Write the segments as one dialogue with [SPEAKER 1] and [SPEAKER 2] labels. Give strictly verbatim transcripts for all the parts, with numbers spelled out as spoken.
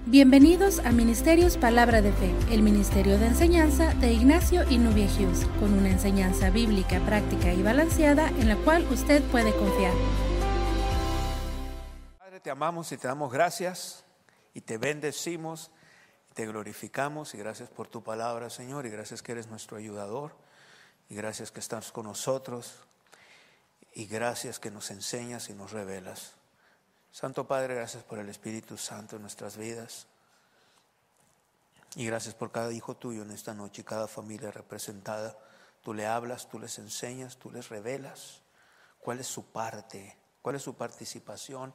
[SPEAKER 1] Bienvenidos a Ministerios Palabra de Fe, el ministerio de enseñanza de Ignacio y Nubia Hughes, con una enseñanza bíblica, práctica y balanceada en la cual usted puede confiar.
[SPEAKER 2] Padre, te amamos y te damos gracias y te bendecimos, te glorificamos y gracias por tu palabra, Señor, y gracias que eres nuestro ayudador y gracias que estás con nosotros y gracias que nos enseñas y nos revelas. Santo Padre, gracias por el Espíritu Santo en nuestras vidas y gracias por cada hijo tuyo en esta noche y cada familia representada. Tú le hablas, tú les enseñas, tú les revelas cuál es su parte, cuál es su participación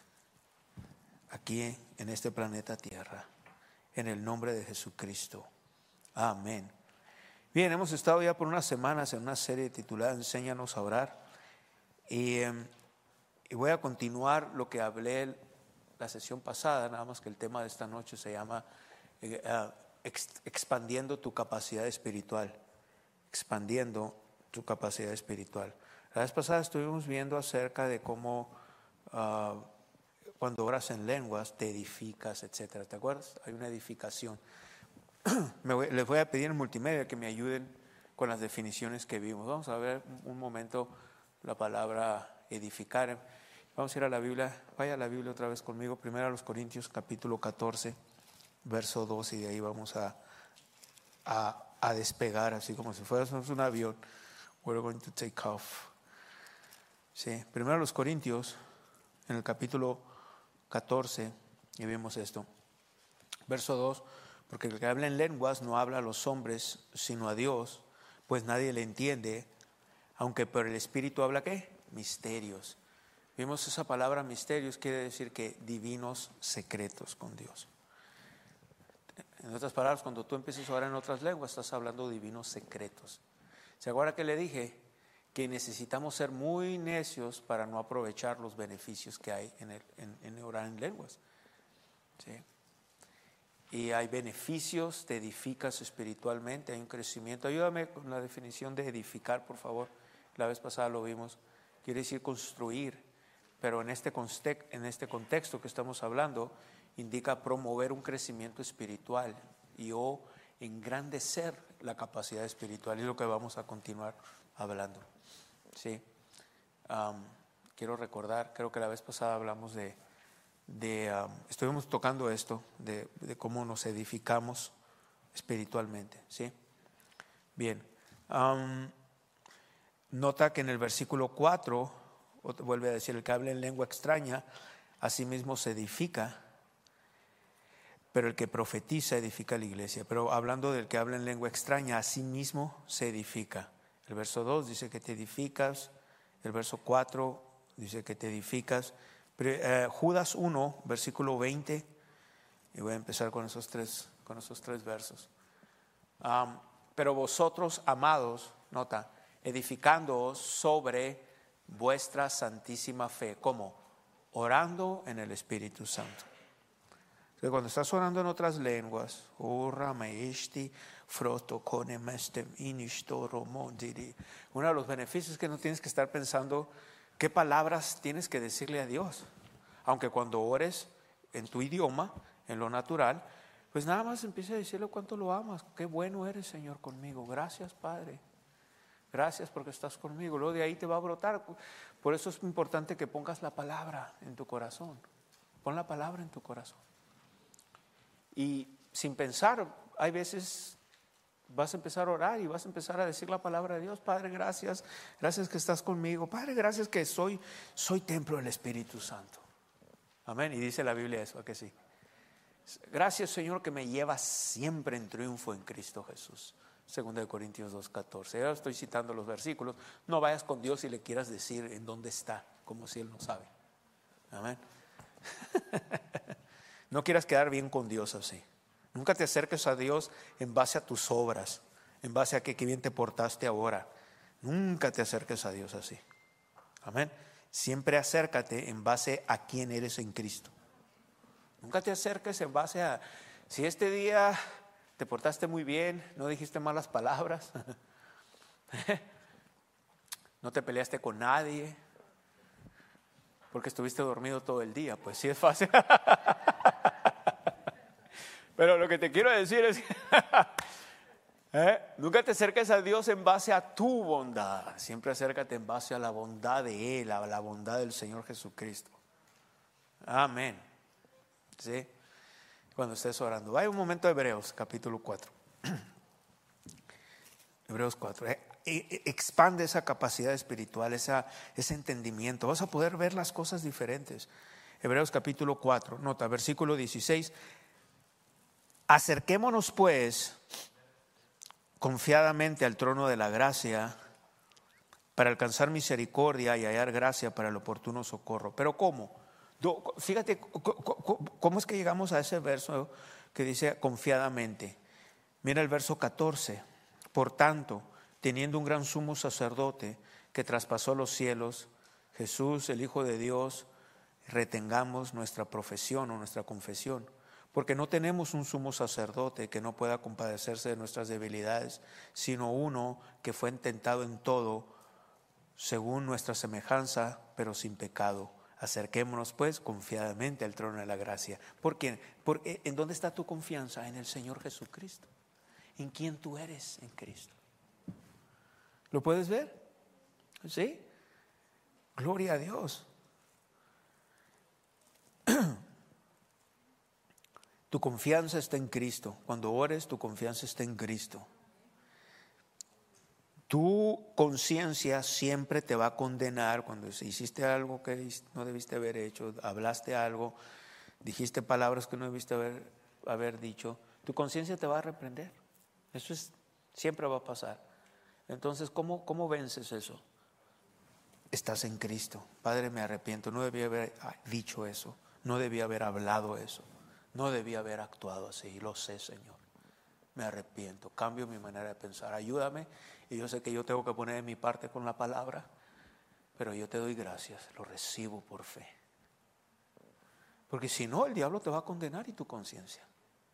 [SPEAKER 2] aquí en este planeta Tierra, en el nombre de Jesucristo. Amén. Bien, hemos estado ya por unas semanas en una serie titulada Enséñanos a orar y... Eh, Y voy a continuar lo que hablé la sesión pasada, nada más que el tema de esta noche se llama eh, uh, ex, expandiendo tu capacidad espiritual, expandiendo tu capacidad espiritual. La vez pasada estuvimos viendo acerca de cómo uh, cuando oras en lenguas te edificas, etcétera. ¿Te acuerdas? Hay una edificación. me voy, les voy a pedir en multimedia que me ayuden con las definiciones que vimos. Vamos a ver un, un momento la palabra edificar. Vamos a ir a la Biblia, vaya a la Biblia otra vez conmigo, primero a los Corintios capítulo catorce, verso dos, y de ahí vamos a, a, a despegar, así como si fuéramos un avión. We're going to take off. Sí, primero a los Corintios, en el capítulo catorce, y vemos esto. Verso dos, porque el que habla en lenguas no habla a los hombres, sino a Dios, pues nadie le entiende, aunque por el Espíritu habla, ¿qué? Misterios. Vimos esa palabra misterios, quiere decir que divinos secretos con Dios. En otras palabras, cuando tú empieces a orar en otras lenguas, estás hablando de divinos secretos. ¿Se acuerda que le dije que necesitamos ser muy necios para no aprovechar los beneficios que hay en, el, en, en orar en lenguas? ¿Sí? Y hay beneficios, te edificas espiritualmente, hay un crecimiento. Ayúdame con la definición de edificar, por favor. La vez pasada lo vimos. Quiere decir construir, pero en este, en este contexto que estamos hablando, indica promover un crecimiento espiritual y o engrandecer la capacidad espiritual. Y es lo que vamos a continuar hablando. Sí. Um, quiero recordar, creo que la vez pasada hablamos de, de um, estuvimos tocando esto, de, de cómo nos edificamos espiritualmente. ¿Sí? Bien. Um, Nota que en el versículo cuatro, vuelve a decir, el que habla en lengua extraña, asimismo se edifica, pero el que profetiza edifica la iglesia. Pero hablando del que habla en lengua extraña, asimismo se edifica. El verso dos dice que te edificas, el verso cuatro dice que te edificas. Pero, eh, Judas uno, versículo veinte, y voy a empezar con esos tres, con esos tres versos. Um, pero vosotros, amados, nota, edificándoos sobre vuestra santísima fe. ¿Cómo? Orando en el Espíritu Santo. Entonces, cuando estás orando en otras lenguas, uno de los beneficios es que no tienes que estar pensando qué palabras tienes que decirle a Dios. Aunque cuando ores en tu idioma, en lo natural, pues nada más empieza a decirle cuánto lo amas. Qué bueno eres, Señor, conmigo. Gracias, Padre. Gracias porque estás conmigo. Luego de ahí te va a brotar. Por eso es importante que pongas la palabra en tu corazón. Pon la palabra en tu corazón. Y sin pensar, hay veces vas a empezar a orar y vas a empezar a decir la palabra de Dios. Padre, gracias. Gracias que estás conmigo. Padre, gracias que soy, soy templo del Espíritu Santo. Amén. Y dice la Biblia eso, ¿a que sí? Gracias, Señor, que me llevas siempre en triunfo en Cristo Jesús. Segunda de Corintios dos catorce. Ahora estoy citando los versículos. No vayas con Dios y le quieras decir en dónde está, como si Él no sabe. Amén. No quieras quedar bien con Dios así. Nunca te acerques a Dios en base a tus obras, en base a que qué bien te portaste ahora. Nunca te acerques a Dios así. Amén. Siempre acércate en base a quién eres en Cristo. Nunca te acerques en base a si este día te portaste muy bien, no dijiste malas palabras, no te peleaste con nadie, porque estuviste dormido todo el día. Pues sí es fácil. Pero lo que te quiero decir es que ¿eh? Nunca te acerques a Dios en base a tu bondad. Siempre acércate en base a la bondad de Él, a la bondad del Señor Jesucristo. Amén. ¿Sí? Cuando estés orando. Vaya un momento a Hebreos, capítulo cuatro. Hebreos cuatro. Eh, eh, expande esa capacidad espiritual, esa, ese entendimiento. Vas a poder ver las cosas diferentes. Hebreos capítulo cuatro. Nota, versículo dieciséis. Acerquémonos pues confiadamente al trono de la gracia para alcanzar misericordia y hallar gracia para el oportuno socorro. Pero ¿cómo? Fíjate cómo es que llegamos a ese verso que dice confiadamente. Mira el verso catorce. Por tanto, teniendo un gran sumo sacerdote que traspasó los cielos, Jesús, el Hijo de Dios, retengamos nuestra profesión o nuestra confesión. Porque no tenemos un sumo sacerdote que no pueda compadecerse de nuestras debilidades, sino uno que fue tentado en todo, según nuestra semejanza, pero sin pecado. Acerquémonos pues confiadamente al trono de la gracia. ¿Por qué? Porque, ¿en dónde está tu confianza? En el Señor Jesucristo. ¿En quién tú eres? En Cristo. ¿Lo puedes ver? ¿Sí? Gloria a Dios. Tu confianza está en Cristo. Cuando ores, tu confianza está en Cristo. Tu conciencia siempre te va a condenar cuando hiciste algo que no debiste haber hecho, hablaste algo, dijiste palabras que no debiste haber, haber dicho. Tu conciencia te va a reprender. Eso es, siempre va a pasar. Entonces, ¿cómo, cómo vences eso? Estás en Cristo. Padre, me arrepiento. No debía haber dicho eso. No debía haber hablado eso. No debía haber actuado así, lo sé, Señor. Me arrepiento, cambio mi manera de pensar. Ayúdame, y yo sé que yo tengo que poner de mi parte con la palabra, pero yo te doy gracias, lo recibo por fe. Porque si no, el diablo te va a condenar y tu conciencia.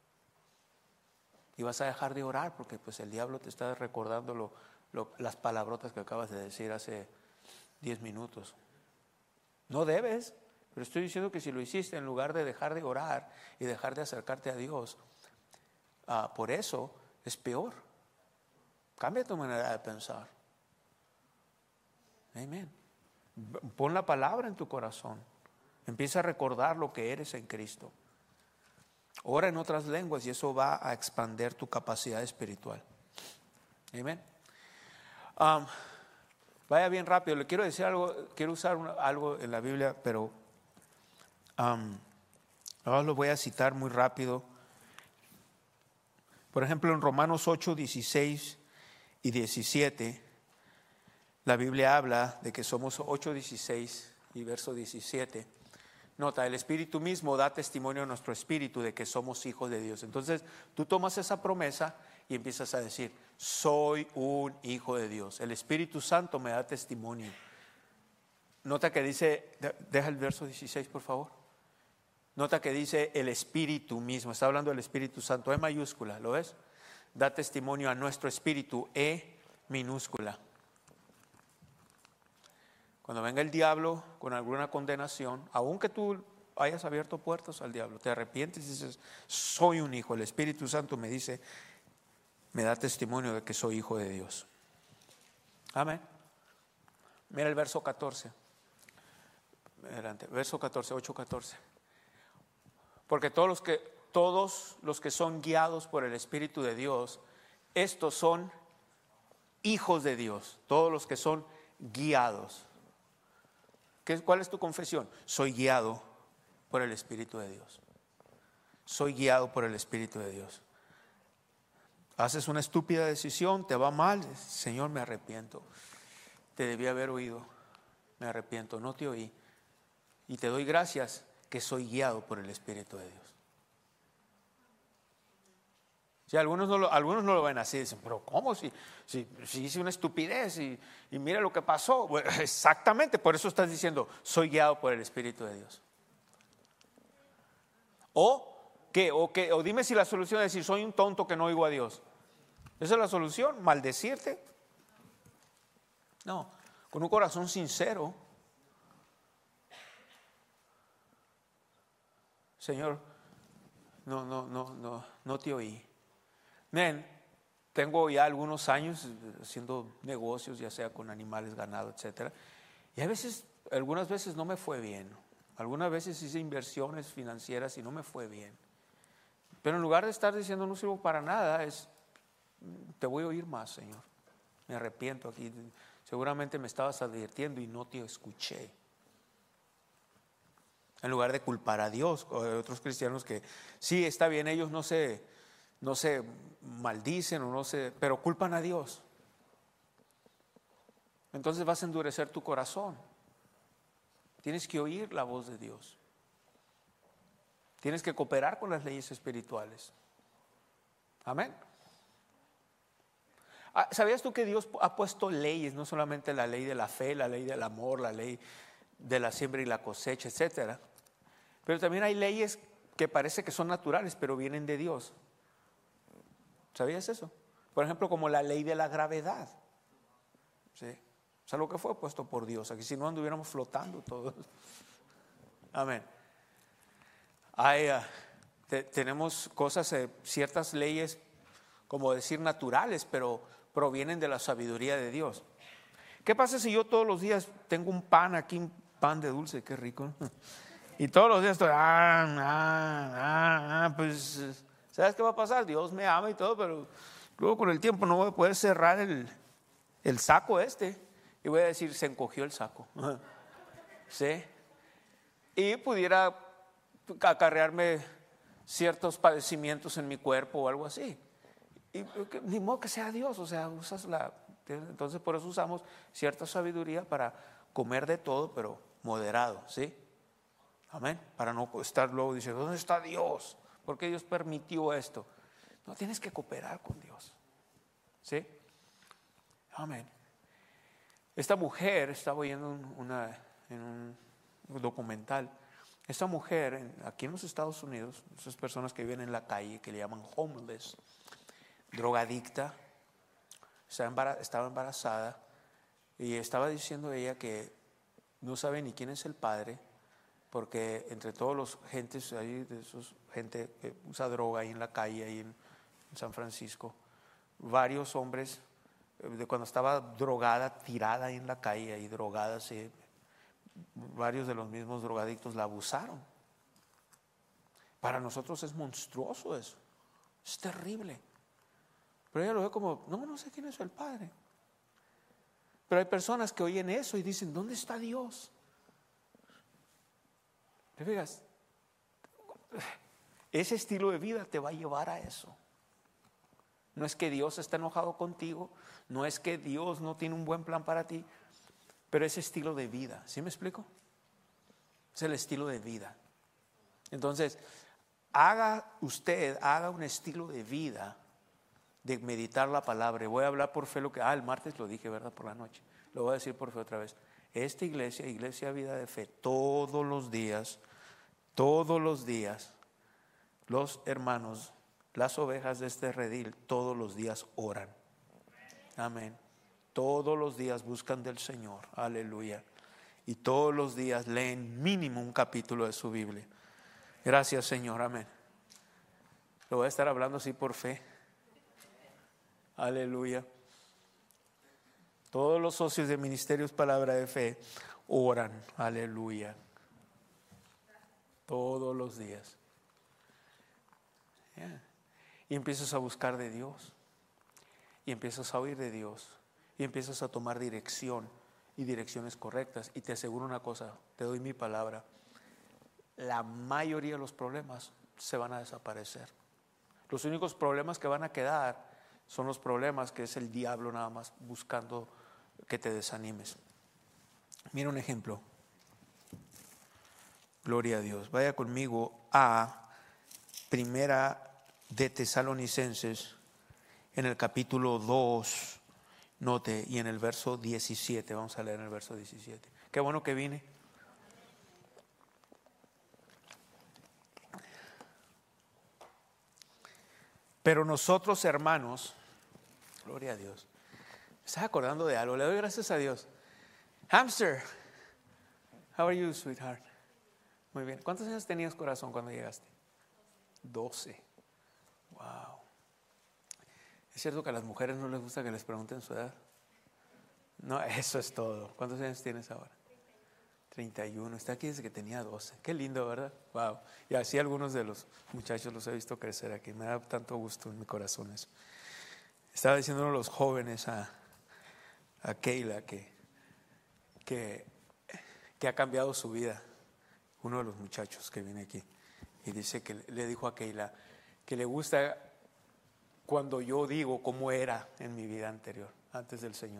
[SPEAKER 2] Y vas a dejar de orar porque pues el diablo te está recordando lo, lo, las palabrotas que acabas de decir hace diez minutos. No debes. Pero estoy diciendo que si lo hiciste en lugar de dejar de orar y dejar de acercarte a Dios, uh, por eso es peor. Cambia tu manera de pensar. Amén. Pon la palabra en tu corazón. Empieza a recordar lo que eres en Cristo. Ora en otras lenguas y eso va a expandir tu capacidad espiritual. Amén. Um, vaya bien rápido. Le quiero decir algo. Quiero usar una, algo en la Biblia, pero Um, ahora lo voy a citar muy rápido. Por ejemplo, en Romanos ocho, dieciséis y diecisiete, la Biblia habla de que somos ocho, dieciséis y verso diecisiete. Nota, el Espíritu mismo da testimonio a nuestro espíritu de que somos hijos de Dios. Entonces, tú tomas esa promesa y empiezas a decir, soy un hijo de Dios. El Espíritu Santo me da testimonio. Nota que dice, deja el verso dieciséis, por favor. Nota que dice el Espíritu mismo, está hablando del Espíritu Santo, E mayúscula, ¿lo ves? Da testimonio a nuestro espíritu, E minúscula. Cuando venga el diablo con alguna condenación, aunque tú hayas abierto puertas al diablo, te arrepientes y dices, soy un hijo, el Espíritu Santo me dice, me da testimonio de que soy hijo de Dios. Amén. Mira el verso catorce. Adelante, verso catorce, ocho, catorce. Porque todos los que todos los que son guiados por el Espíritu de Dios, estos son hijos de Dios. Todos los que son guiados. ¿Qué, ¿Cuál es tu confesión? Soy guiado por el Espíritu de Dios. Soy guiado por el Espíritu de Dios. Haces una estúpida decisión, te va mal, Señor, me arrepiento. Te debí haber oído, me arrepiento, no te oí. Y te doy gracias que soy guiado por el Espíritu de Dios. Si algunos no lo, algunos no lo ven así, dicen, pero ¿cómo? Si, si, si hice una estupidez y, y mira lo que pasó. Bueno, exactamente, por eso estás diciendo, soy guiado por el Espíritu de Dios. O, ¿qué? O, ¿qué? O dime si la solución es decir, soy un tonto que no oigo a Dios. ¿Esa es la solución? ¿Maldecirte? No, con un corazón sincero. Señor, no, no, no, no, no te oí. Men, tengo ya algunos años haciendo negocios, ya sea con animales, ganado, etcétera. Y a veces, algunas veces no me fue bien. Algunas veces hice inversiones financieras y no me fue bien. Pero en lugar de estar diciendo no sirvo para nada, es te voy a oír más, Señor. Me arrepiento aquí. Seguramente me estabas advirtiendo y no te escuché. En lugar de culpar a Dios, o de otros cristianos que sí, está bien, ellos no se, no se maldicen o no se, pero culpan a Dios. Entonces vas a endurecer tu corazón. Tienes que oír la voz de Dios. Tienes que cooperar con las leyes espirituales. Amén. ¿Sabías tú que Dios ha puesto leyes? No solamente la ley de la fe, la ley del amor, la ley de la siembra y la cosecha, etcétera. Pero también hay leyes que parece que son naturales, pero vienen de Dios. ¿Sabías eso? Por ejemplo, como la ley de la gravedad. ¿Sí? O sea, lo que fue puesto por Dios. Aquí si no anduviéramos flotando todos. Amén. Hay, uh, te, tenemos cosas, eh, ciertas leyes, como decir naturales, pero provienen de la sabiduría de Dios. ¿Qué pasa si yo todos los días tengo un pan aquí, un pan de dulce, qué rico, y todos los días estoy, ah, ah, ah, ah, pues, ¿sabes qué va a pasar? Dios me ama y todo, pero luego con el tiempo no voy a poder cerrar el, el saco este, y voy a decir, se encogió el saco, ¿sí? Y pudiera acarrearme ciertos padecimientos en mi cuerpo o algo así. Y ni modo que sea Dios, o sea, usas la, entonces por eso usamos cierta sabiduría para comer de todo, pero moderado, ¿sí? Amén. Para no estar luego diciendo, ¿dónde está Dios? ¿Por qué Dios permitió esto? No, tienes que cooperar con Dios, ¿sí? Amén. Esta mujer, estaba oyendo una, en un documental, esta mujer en, aquí en los Estados Unidos, esas personas que viven en la calle, que le llaman homeless, drogadicta, estaba embarazada y estaba diciendo ella que no sabe ni quién es el padre, porque entre todos los gentes ahí, de esos gente que usa droga ahí en la calle, ahí en, en San Francisco, varios hombres, de cuando estaba drogada, tirada ahí en la calle, ahí drogada, sí, varios de los mismos drogadictos la abusaron. Para nosotros es monstruoso eso, es terrible. Pero ella lo ve como, no, no sé quién es el padre. Pero hay personas que oyen eso y dicen, ¿dónde está Dios? ¿Te fijas? Ese estilo de vida te va a llevar a eso. No es que Dios está enojado contigo, no es que Dios no tiene un buen plan para ti, pero ese estilo de vida, ¿sí me explico? Es el estilo de vida. Entonces, haga usted, haga un estilo de vida de meditar la palabra. Voy a hablar por fe lo que, ah, el martes lo dije, ¿verdad? Por la noche. Lo voy a decir por fe otra vez. Esta iglesia, iglesia Vida de Fe, todos los días, todos los días, los hermanos, las ovejas de este redil, todos los días oran. Amén. Todos los días buscan del Señor. Aleluya. Y todos los días leen mínimo un capítulo de su Biblia. Gracias, Señor. Amén. Lo voy a estar hablando así por fe. Aleluya. Todos los socios de Ministerios Palabra de Fe oran. Aleluya. Todos los días. Yeah. Y empiezas a buscar de Dios. Y empiezas a oír de Dios. Y empiezas a tomar dirección. Y direcciones correctas. Y te aseguro una cosa, te doy mi palabra. La mayoría de los problemas se van a desaparecer. Los únicos problemas que van a quedar son los problemas que es el diablo nada más buscando que te desanimes. Mira un ejemplo. Gloria a Dios. Vaya conmigo a Primera de Tesalonicenses en el capítulo dos, note, y en el verso diecisiete. Vamos a leer en el verso diecisiete. Qué bueno que vine. Pero nosotros, hermanos, gloria a Dios. Me estás acordando de algo, le doy gracias a Dios. Hamster, how are you, sweetheart? Muy bien. ¿Cuántos años tenías, corazón, cuando llegaste? doce. Wow. ¿Es cierto que a las mujeres no les gusta que les pregunten su edad? No, eso es todo. ¿Cuántos años tienes ahora? treinta y uno. Está aquí desde que tenía doce. Qué lindo, ¿verdad? Wow. Y así algunos de los muchachos los he visto crecer aquí. Me da tanto gusto en mi corazón eso. Estaba diciendo a los jóvenes, a, a Keila, que, que, que ha cambiado su vida. Uno de los muchachos que viene aquí. Y dice que le dijo a Keila que le gusta cuando yo digo cómo era en mi vida anterior, antes del Señor.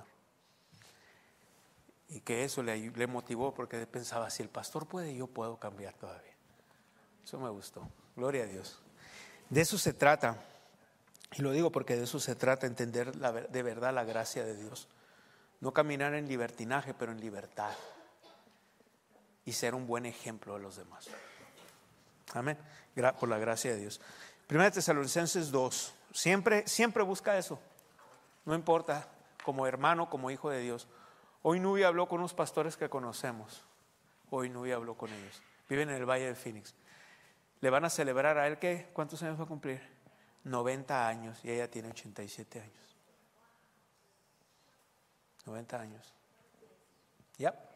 [SPEAKER 2] Y que eso le, le motivó porque pensaba, si el pastor puede, yo puedo cambiar todavía. Eso me gustó. Gloria a Dios. De eso se trata. Y lo digo porque de eso se trata, entender la, de verdad la gracia de Dios. No caminar en libertinaje, pero en libertad. Y ser un buen ejemplo a los demás. Amén. Por la gracia de Dios. Primera Tesalonicenses dos. Siempre, siempre busca eso. No importa, como hermano, como hijo de Dios. Hoy Nubia habló con unos pastores que conocemos. Hoy Nubia habló con ellos. Viven en el Valle de Phoenix. Le van a celebrar a él, ¿qué? ¿Cuántos años va a cumplir? noventa años y ella tiene ochenta y siete años. noventa años. Ya. Yep.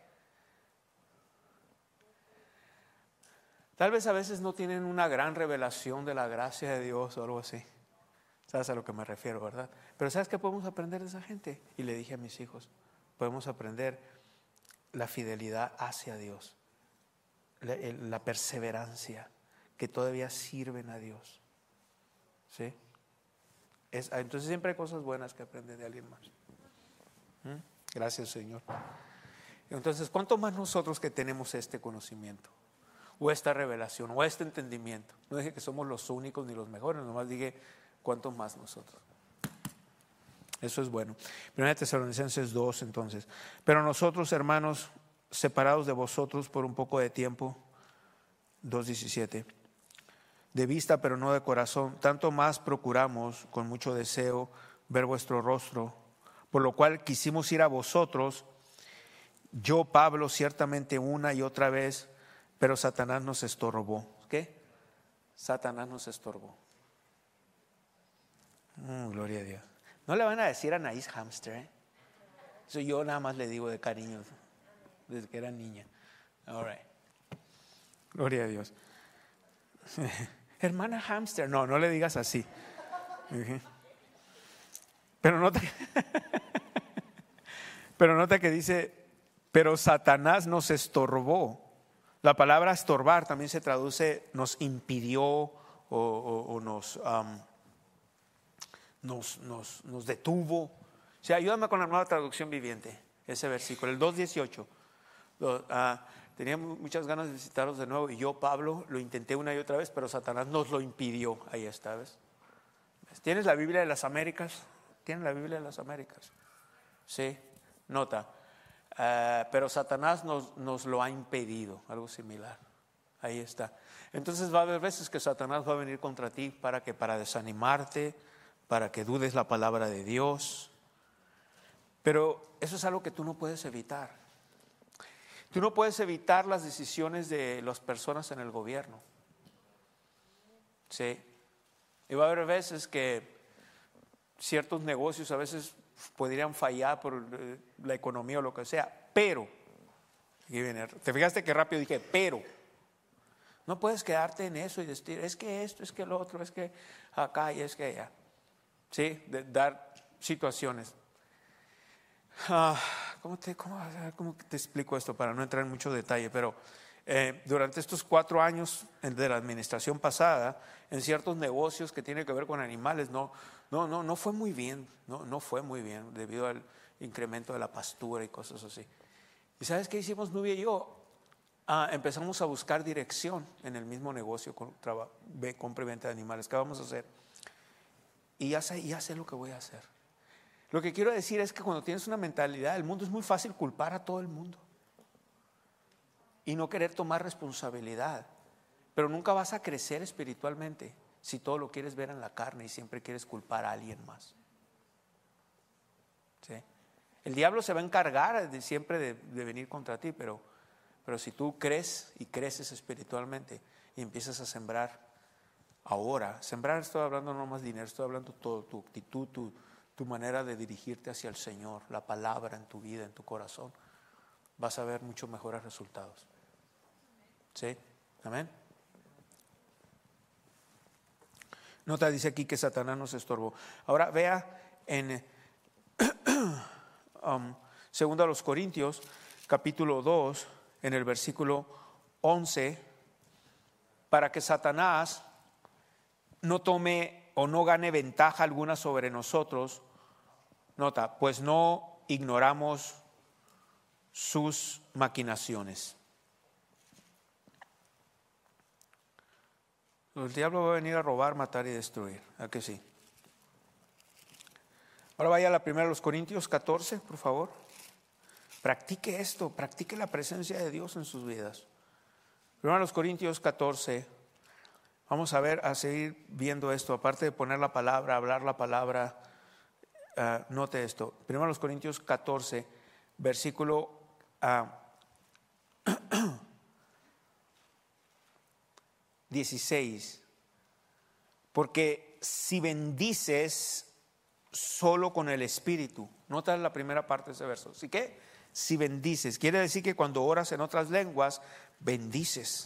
[SPEAKER 2] Tal vez a veces no tienen una gran revelación de la gracia de Dios o algo así. ¿Sabes a lo que me refiero, verdad? Pero ¿sabes qué podemos aprender de esa gente? Y le dije a mis hijos, podemos aprender la fidelidad hacia Dios, la, la perseverancia, que todavía sirven a Dios. ¿Sí? Es, entonces siempre hay cosas buenas que aprender de alguien más. ¿Mm? Gracias, Señor. Entonces, ¿cuánto más nosotros que tenemos este conocimiento? O esta revelación, o este entendimiento. No dije que somos los únicos ni los mejores, nomás dije cuántos más nosotros. Eso es bueno. Primera Tesalonicenses dos, entonces. Pero nosotros, hermanos, separados de vosotros por un poco de tiempo, dos diecisiete, de vista pero no de corazón, tanto más procuramos con mucho deseo ver vuestro rostro, por lo cual quisimos ir a vosotros, yo, Pablo, ciertamente una y otra vez, pero Satanás nos estorbó. ¿Qué? Satanás nos estorbó. Mm, gloria a Dios. No le van a decir a Anaís Hamster, ¿eh? Eso yo nada más le digo de cariño desde que era niña. All right. Gloria a Dios. Hermana Hamster. No, no le digas así. Pero nota, pero nota que dice, pero Satanás nos estorbó. La palabra estorbar también se traduce nos impidió o, o, o nos, um, nos, nos, nos detuvo. O sea, ayúdame con la Nueva Traducción Viviente, ese versículo, el dos dieciocho. Uh, tenía muchas ganas de visitarlos de nuevo y yo, Pablo, lo intenté una y otra vez, pero Satanás nos lo impidió. Ahí está, ¿ves? ¿Tienes la Biblia de las Américas? ¿Tienes la Biblia de las Américas? Sí, nota. Uh, pero Satanás nos, nos lo ha impedido, algo similar. Ahí está. Entonces va a haber veces que Satanás va a venir contra ti para que para desanimarte, para que dudes la palabra de Dios. Pero eso es algo que tú no puedes evitar. Tú no puedes evitar las decisiones de las personas en el gobierno. Sí. Y va a haber veces que ciertos negocios a veces podrían fallar por la economía o lo que sea, pero, aquí viene, te fijaste que rápido dije, pero, no puedes quedarte en eso y decir, es que esto, es que lo otro, es que acá y es que allá. Sí, de dar situaciones. Ah, ¿cómo, te, cómo, ¿Cómo te explico esto para no entrar en mucho detalle? Pero eh, durante estos cuatro años de la administración pasada, en ciertos negocios que tienen que ver con animales, no, no, no, no fue muy bien, no, no fue muy bien debido al incremento de la pastura y cosas así. ¿Y sabes qué hicimos Nubia y yo? Ah, empezamos a buscar dirección en el mismo negocio con compra y venta de animales. ¿Qué vamos a hacer? Y ya sé, ya sé lo que voy a hacer. Lo que quiero decir es que cuando tienes una mentalidad del mundo es muy fácil culpar a todo el mundo y no querer tomar responsabilidad, pero nunca vas a crecer espiritualmente si todo lo quieres ver en la carne y siempre quieres culpar a alguien más. ¿Sí? El diablo se va a encargar de siempre de, de venir contra ti, pero, pero si tú crees y creces espiritualmente y empiezas a sembrar ahora. Sembrar, estoy hablando no más dinero, estoy hablando todo, tu actitud, tu, tu manera de dirigirte hacia el Señor, la palabra en tu vida, en tu corazón. Vas a ver muchos mejores resultados. ¿Sí? Amén. Nota, dice aquí que Satanás nos estorbó. Ahora vea en um, segundo a los Corintios, capítulo dos, en el versículo once, para que Satanás no tome o no gane ventaja alguna sobre nosotros. Nota, pues no ignoramos sus maquinaciones. El diablo va a venir a robar, matar y destruir. ¿A que sí? Ahora vaya a la primera de los Corintios catorce, por favor. Practique esto, practique la presencia de Dios en sus vidas. Primera de los Corintios catorce. Vamos a ver, a seguir viendo esto. Aparte de poner la palabra, hablar la palabra, uh, note esto. Primera de los Corintios catorce, versículo uh, dieciséis. Porque si bendices solo con el Espíritu, nota la primera parte de ese verso. ¿Sí que? Si bendices, quiere decir que cuando oras en otras lenguas, bendices.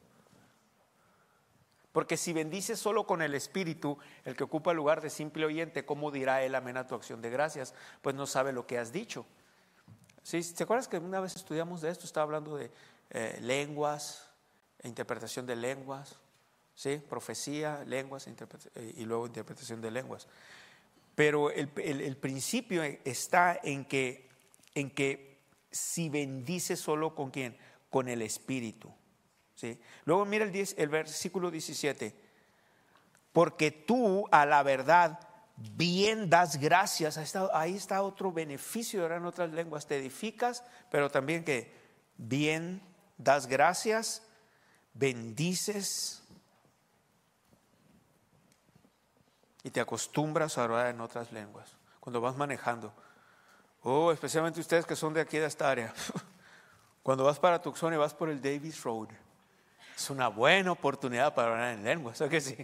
[SPEAKER 2] Porque si bendices solo con el Espíritu, el que ocupa el lugar de simple oyente, ¿cómo dirá él amén a tu acción de gracias? Pues no sabe lo que has dicho. ¿Sí? ¿Te acuerdas que una vez estudiamos de esto? Estaba hablando de eh, lenguas, interpretación de lenguas, ¿sí? Profecía, lenguas y luego interpretación de lenguas. Pero el, el, el principio está en que, en que si bendice solo con quién, con el Espíritu, ¿sí? Luego mira el, diez, el versículo diecisiete. Porque tú a la verdad bien das gracias. Ahí está, ahí está otro beneficio de en otras lenguas. Te edificas, pero también que bien das gracias, bendices y te acostumbras a orar en otras lenguas. Cuando vas manejando, oh, especialmente ustedes que son de aquí de esta área, cuando vas para Tucson y vas por el Davis Road, es una buena oportunidad para orar en lenguas, ¿o que sí?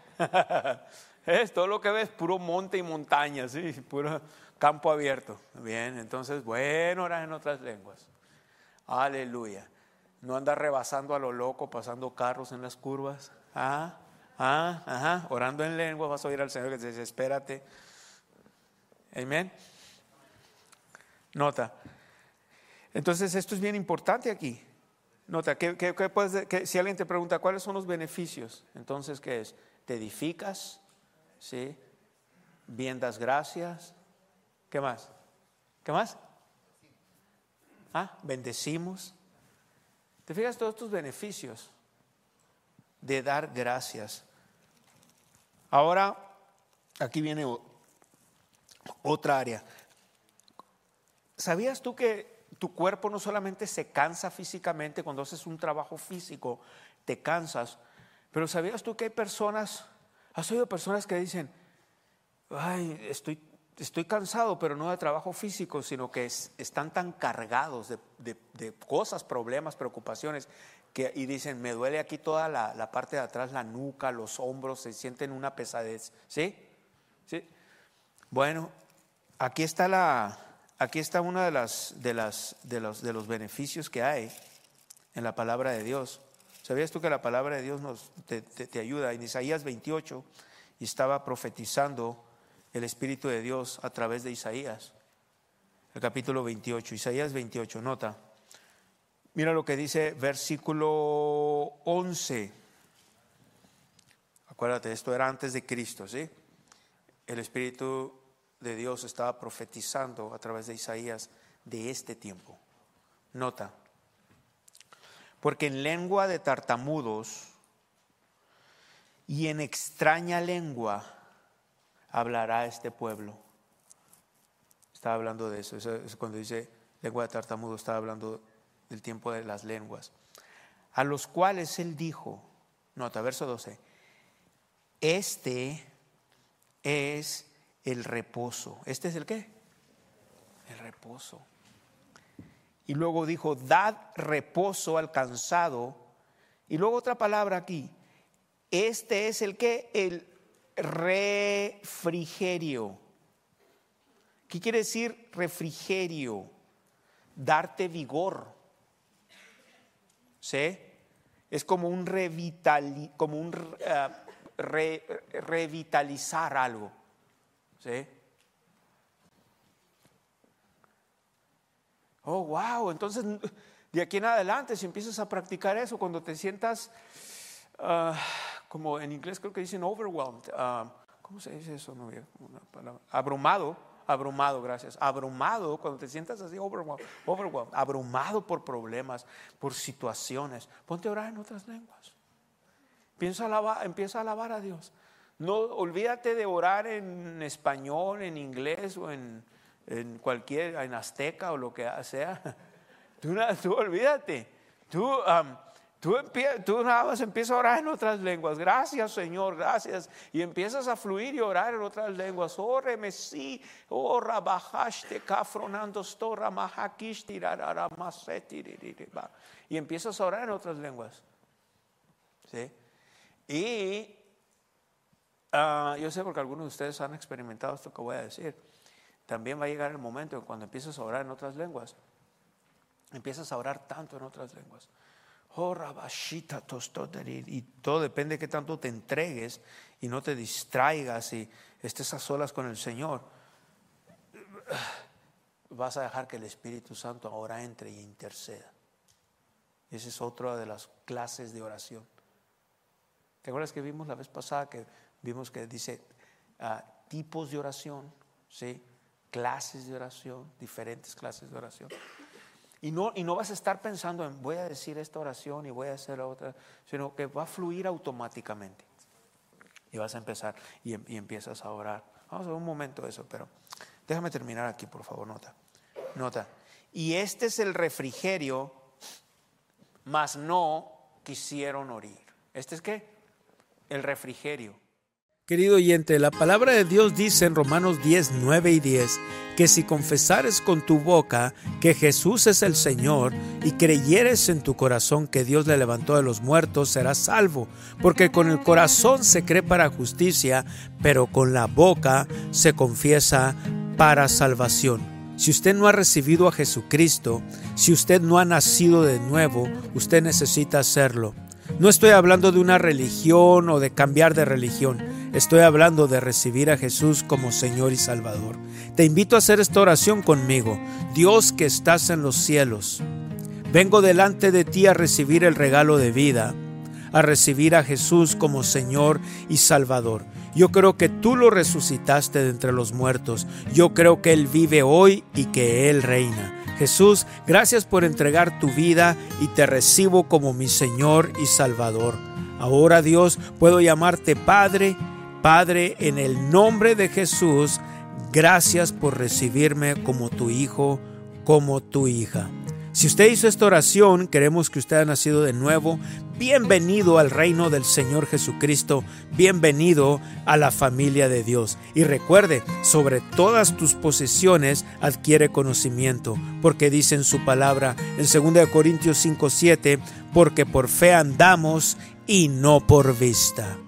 [SPEAKER 2] Es todo lo que ves, puro monte y montaña, sí, puro campo abierto. Bien, entonces, bueno, orar en otras lenguas. Aleluya. No andas rebasando a lo loco, pasando carros en las curvas. Ah, ah, ajá, orando en lengua, vas a oír al Señor que te dice, espérate. Amén. Nota. Entonces, esto es bien importante aquí. Nota, ¿qué, qué, qué puedes, qué, si alguien te pregunta cuáles son los beneficios, entonces, ¿qué es? Te edificas, ¿sí? Bien das gracias. ¿Qué más? ¿Qué más? Ah, bendecimos. ¿Te fijas todos tus beneficios de dar gracias? Ahora, aquí viene otra área. ¿Sabías tú que tu cuerpo no solamente se cansa físicamente cuando haces un trabajo físico, te cansas? Pero ¿sabías tú que hay personas, has oído personas que dicen, ay, estoy, estoy cansado, pero no de trabajo físico, sino que es, están tan cargados de, de, de cosas, problemas, preocupaciones, que, y dicen, me duele aquí toda la, la parte de atrás, la nuca, los hombros, se sienten una pesadez, ¿sí? ¿Sí? Bueno, aquí está la... Aquí está uno de, las, de, las, de, los, de los beneficios que hay en la palabra de Dios. ¿Sabías tú que la palabra de Dios nos, te, te, te ayuda? En Isaías veintiocho, y estaba profetizando el Espíritu de Dios a través de Isaías. El capítulo veintiocho, Isaías veintiocho, nota. Mira lo que dice versículo once. Acuérdate, esto era antes de Cristo, ¿sí? El Espíritu de Dios estaba profetizando a través de Isaías de este tiempo. Nota, porque en lengua de tartamudos y en extraña lengua hablará este pueblo. Estaba hablando de eso, eso es cuando dice lengua de tartamudos, estaba hablando del tiempo de las lenguas. A los cuales él dijo, nota, verso doce, este es el reposo. ¿Este es el qué? El reposo. Y luego dijo, dad reposo al cansado. Y luego otra palabra aquí, Este es el que, el refrigerio. ¿Qué quiere decir refrigerio? Darte vigor. ¿Sí? Es como un revitali, como un uh, re, revitalizar algo. ¿Sí? Oh, wow. Entonces, de aquí en adelante, si empiezas a practicar eso, cuando te sientas, uh, como en inglés creo que dicen overwhelmed, uh, ¿cómo se dice eso? No, una palabra. Abrumado. Abrumado, gracias. Abrumado, cuando te sientas así, overwhelmed, overwhelmed, abrumado por problemas, por situaciones, ponte a orar en otras lenguas. Empieza a alabar, empieza a alabar a Dios. No olvídate de orar en español, en inglés o en, en cualquier, en azteca o lo que sea. Tú, tú olvídate. Tú, um, Tú, empie- tú nada más empiezas a orar en otras lenguas. Gracias, Señor, gracias. Y empiezas a fluir y orar en otras lenguas. Oh, remesí, oh, rabajashte, kafronando stora, mahakishti, rararamaseti. Y empiezas a orar en otras lenguas. ¿Sí? Y uh, yo sé porque algunos de ustedes han experimentado esto que voy a decir. También va a llegar el momento en cuando empiezas a orar en otras lenguas. Empiezas a orar tanto en otras lenguas. Oh, rabashita, y todo depende de qué tanto te entregues y no te distraigas y estés a solas con el Señor. Vas a dejar que el Espíritu Santo ahora entre y interceda. Esa es otra de las clases de oración. ¿Te acuerdas que vimos la vez pasada que vimos que dice uh, tipos de oración? ¿Sí? Clases de oración, diferentes clases de oración. Y no, y no vas a estar pensando en voy a decir esta oración y voy a hacer la otra, sino que va a fluir automáticamente. Y vas a empezar y, y empiezas a orar. Vamos a ver un momento de eso, pero déjame terminar aquí, por favor, nota. Nota. Y este es el refrigerio, mas no quisieron oír. ¿Este es qué? El refrigerio.
[SPEAKER 3] Querido oyente, la palabra de Dios dice en Romanos diez, nueve y diez que si confesares con tu boca que Jesús es el Señor y creyeres en tu corazón que Dios le levantó de los muertos, serás salvo, porque con el corazón se cree para justicia, pero con la boca se confiesa para salvación. Si usted no ha recibido a Jesucristo, si usted no ha nacido de nuevo, usted necesita hacerlo. No estoy hablando de una religión o de cambiar de religión. Estoy hablando de recibir a Jesús como Señor y Salvador. Te invito a hacer esta oración conmigo. Dios que estás en los cielos, vengo delante de ti a recibir el regalo de vida, a recibir a Jesús como Señor y Salvador. Yo creo que tú lo resucitaste de entre los muertos. Yo creo que Él vive hoy y que Él reina. Jesús, gracias por entregar tu vida y te recibo como mi Señor y Salvador. Ahora, Dios, puedo llamarte Padre. Padre, en el nombre de Jesús, gracias por recibirme como tu hijo, como tu hija. Si usted hizo esta oración, queremos que usted haya nacido de nuevo. Bienvenido al reino del Señor Jesucristo. Bienvenido a la familia de Dios. Y recuerde, sobre todas tus posesiones adquiere conocimiento, porque dice en su palabra en segunda de Corintios cinco, siete, porque por fe andamos y no por vista.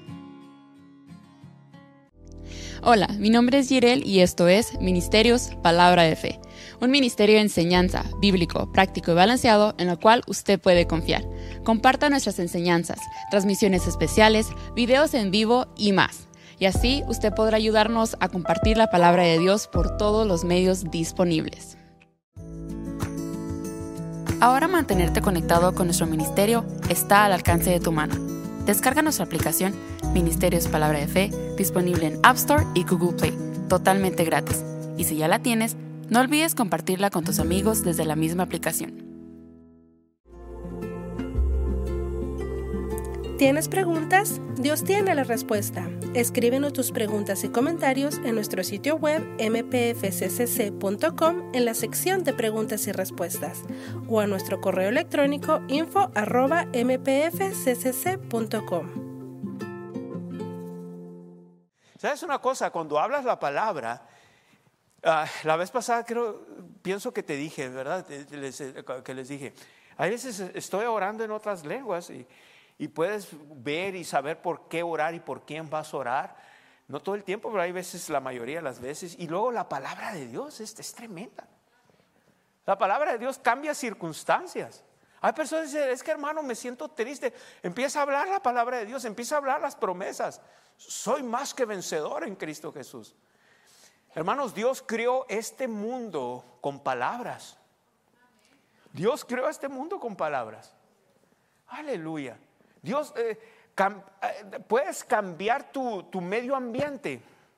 [SPEAKER 4] Hola, mi nombre es Yirel y esto es Ministerios Palabra de Fe, un ministerio de enseñanza bíblico, práctico y balanceado en el cual usted puede confiar. Comparta nuestras enseñanzas, transmisiones especiales, videos en vivo y más. Y así usted podrá ayudarnos a compartir la palabra de Dios por todos los medios disponibles. Ahora mantenerte conectado con nuestro ministerio está al alcance de tu mano. Descarga nuestra aplicación Ministerios Palabra de Fe, disponible en App Store y Google Play, totalmente gratis. Y si ya la tienes, no olvides compartirla con tus amigos desde la misma aplicación.
[SPEAKER 1] ¿Tienes preguntas? Dios tiene la respuesta. Escríbenos tus preguntas y comentarios en nuestro sitio web eme pe efe ce ce ce punto com en la sección de preguntas y respuestas o a nuestro correo electrónico info arroba eme pe efe ce ce ce punto com.
[SPEAKER 2] ¿Sabes una cosa? Cuando hablas la palabra, uh, la vez pasada creo, pienso que te dije, ¿verdad? Que les, que les dije, a veces estoy orando en otras lenguas y y puedes ver y saber por qué orar y por quién vas a orar. No todo el tiempo, pero hay veces, la mayoría de las veces. Y luego la palabra de Dios es, es tremenda. La palabra de Dios cambia circunstancias. Hay personas que dicen, es que hermano, me siento triste. Empieza a hablar la palabra de Dios, empieza a hablar las promesas. Soy más que vencedor en Cristo Jesús. Hermanos, Dios creó este mundo con palabras. Dios creó este mundo con palabras. Aleluya. Dios, eh, cam, eh, puedes cambiar tu, tu medio ambiente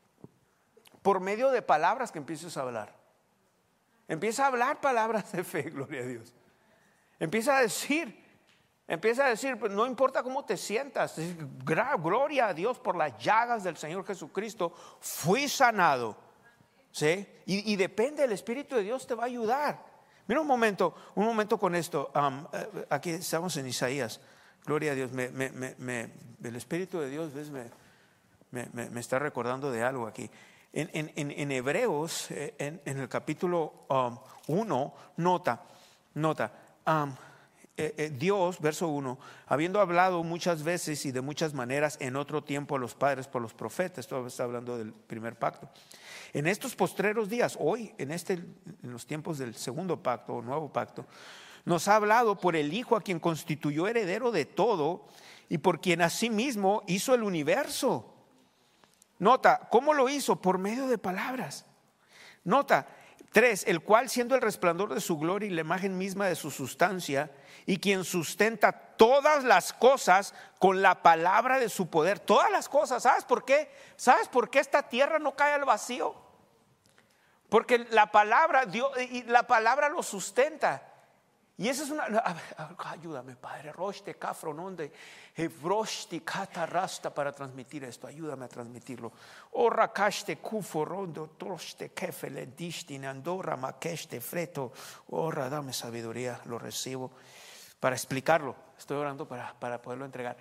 [SPEAKER 2] por medio de palabras que empieces a hablar. Empieza a hablar palabras de fe, gloria a Dios. Empieza a decir, empieza a decir, no importa cómo te sientas, gloria a Dios por las llagas del Señor Jesucristo, fui sanado. ¿Sí? Y, y depende, el Espíritu de Dios te va a ayudar. Mira un momento, un momento con esto. Um, aquí estamos en Isaías. Gloria a Dios. Me, me, me, me, el Espíritu de Dios, ¿ves? Me, me, me, me está recordando de algo aquí. En, en, en, en Hebreos, en, en el capítulo uno, um, nota, nota, um, eh, eh, Dios, verso uno, habiendo hablado muchas veces y de muchas maneras en otro tiempo a los padres por los profetas. Esto está hablando del primer pacto. En estos postreros días, hoy, en, este, en los tiempos del segundo pacto o nuevo pacto, nos ha hablado por el Hijo a quien constituyó heredero de todo y por quien asimismo hizo el universo. Nota, ¿cómo lo hizo? Por medio de palabras. Nota, tres, el cual siendo el resplandor de su gloria y la imagen misma de su sustancia y quien sustenta todas las cosas con la palabra de su poder. Todas las cosas, ¿sabes por qué? ¿Sabes por qué esta tierra no cae al vacío? Porque la palabra, Dios, y la palabra lo sustenta. Y esa es una, ayúdame Padre, roshte cafrononde, roshte catarrasta para transmitir esto, ayúdame a transmitirlo. Ora caste cuforondo, troste kefele distin, andorra maqueste freto, ora dame sabiduría, lo recibo para explicarlo. Estoy orando para, para poderlo entregar.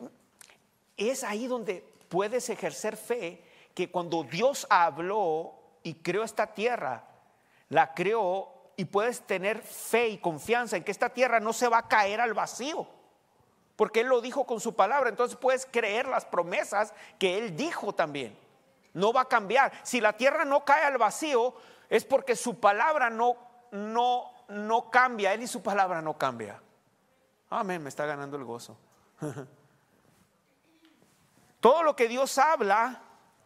[SPEAKER 2] Es ahí donde puedes ejercer fe, que cuando Dios habló y creó esta tierra, la creó. Y puedes tener fe y confianza en que esta tierra no se va a caer al vacío, porque Él lo dijo con su palabra. Entonces puedes creer las promesas que Él dijo también. No va a cambiar. Si la tierra no cae al vacío, es porque su palabra no, no, no cambia. Él y su palabra no cambia. Amén, me está ganando el gozo. Todo lo que Dios habla.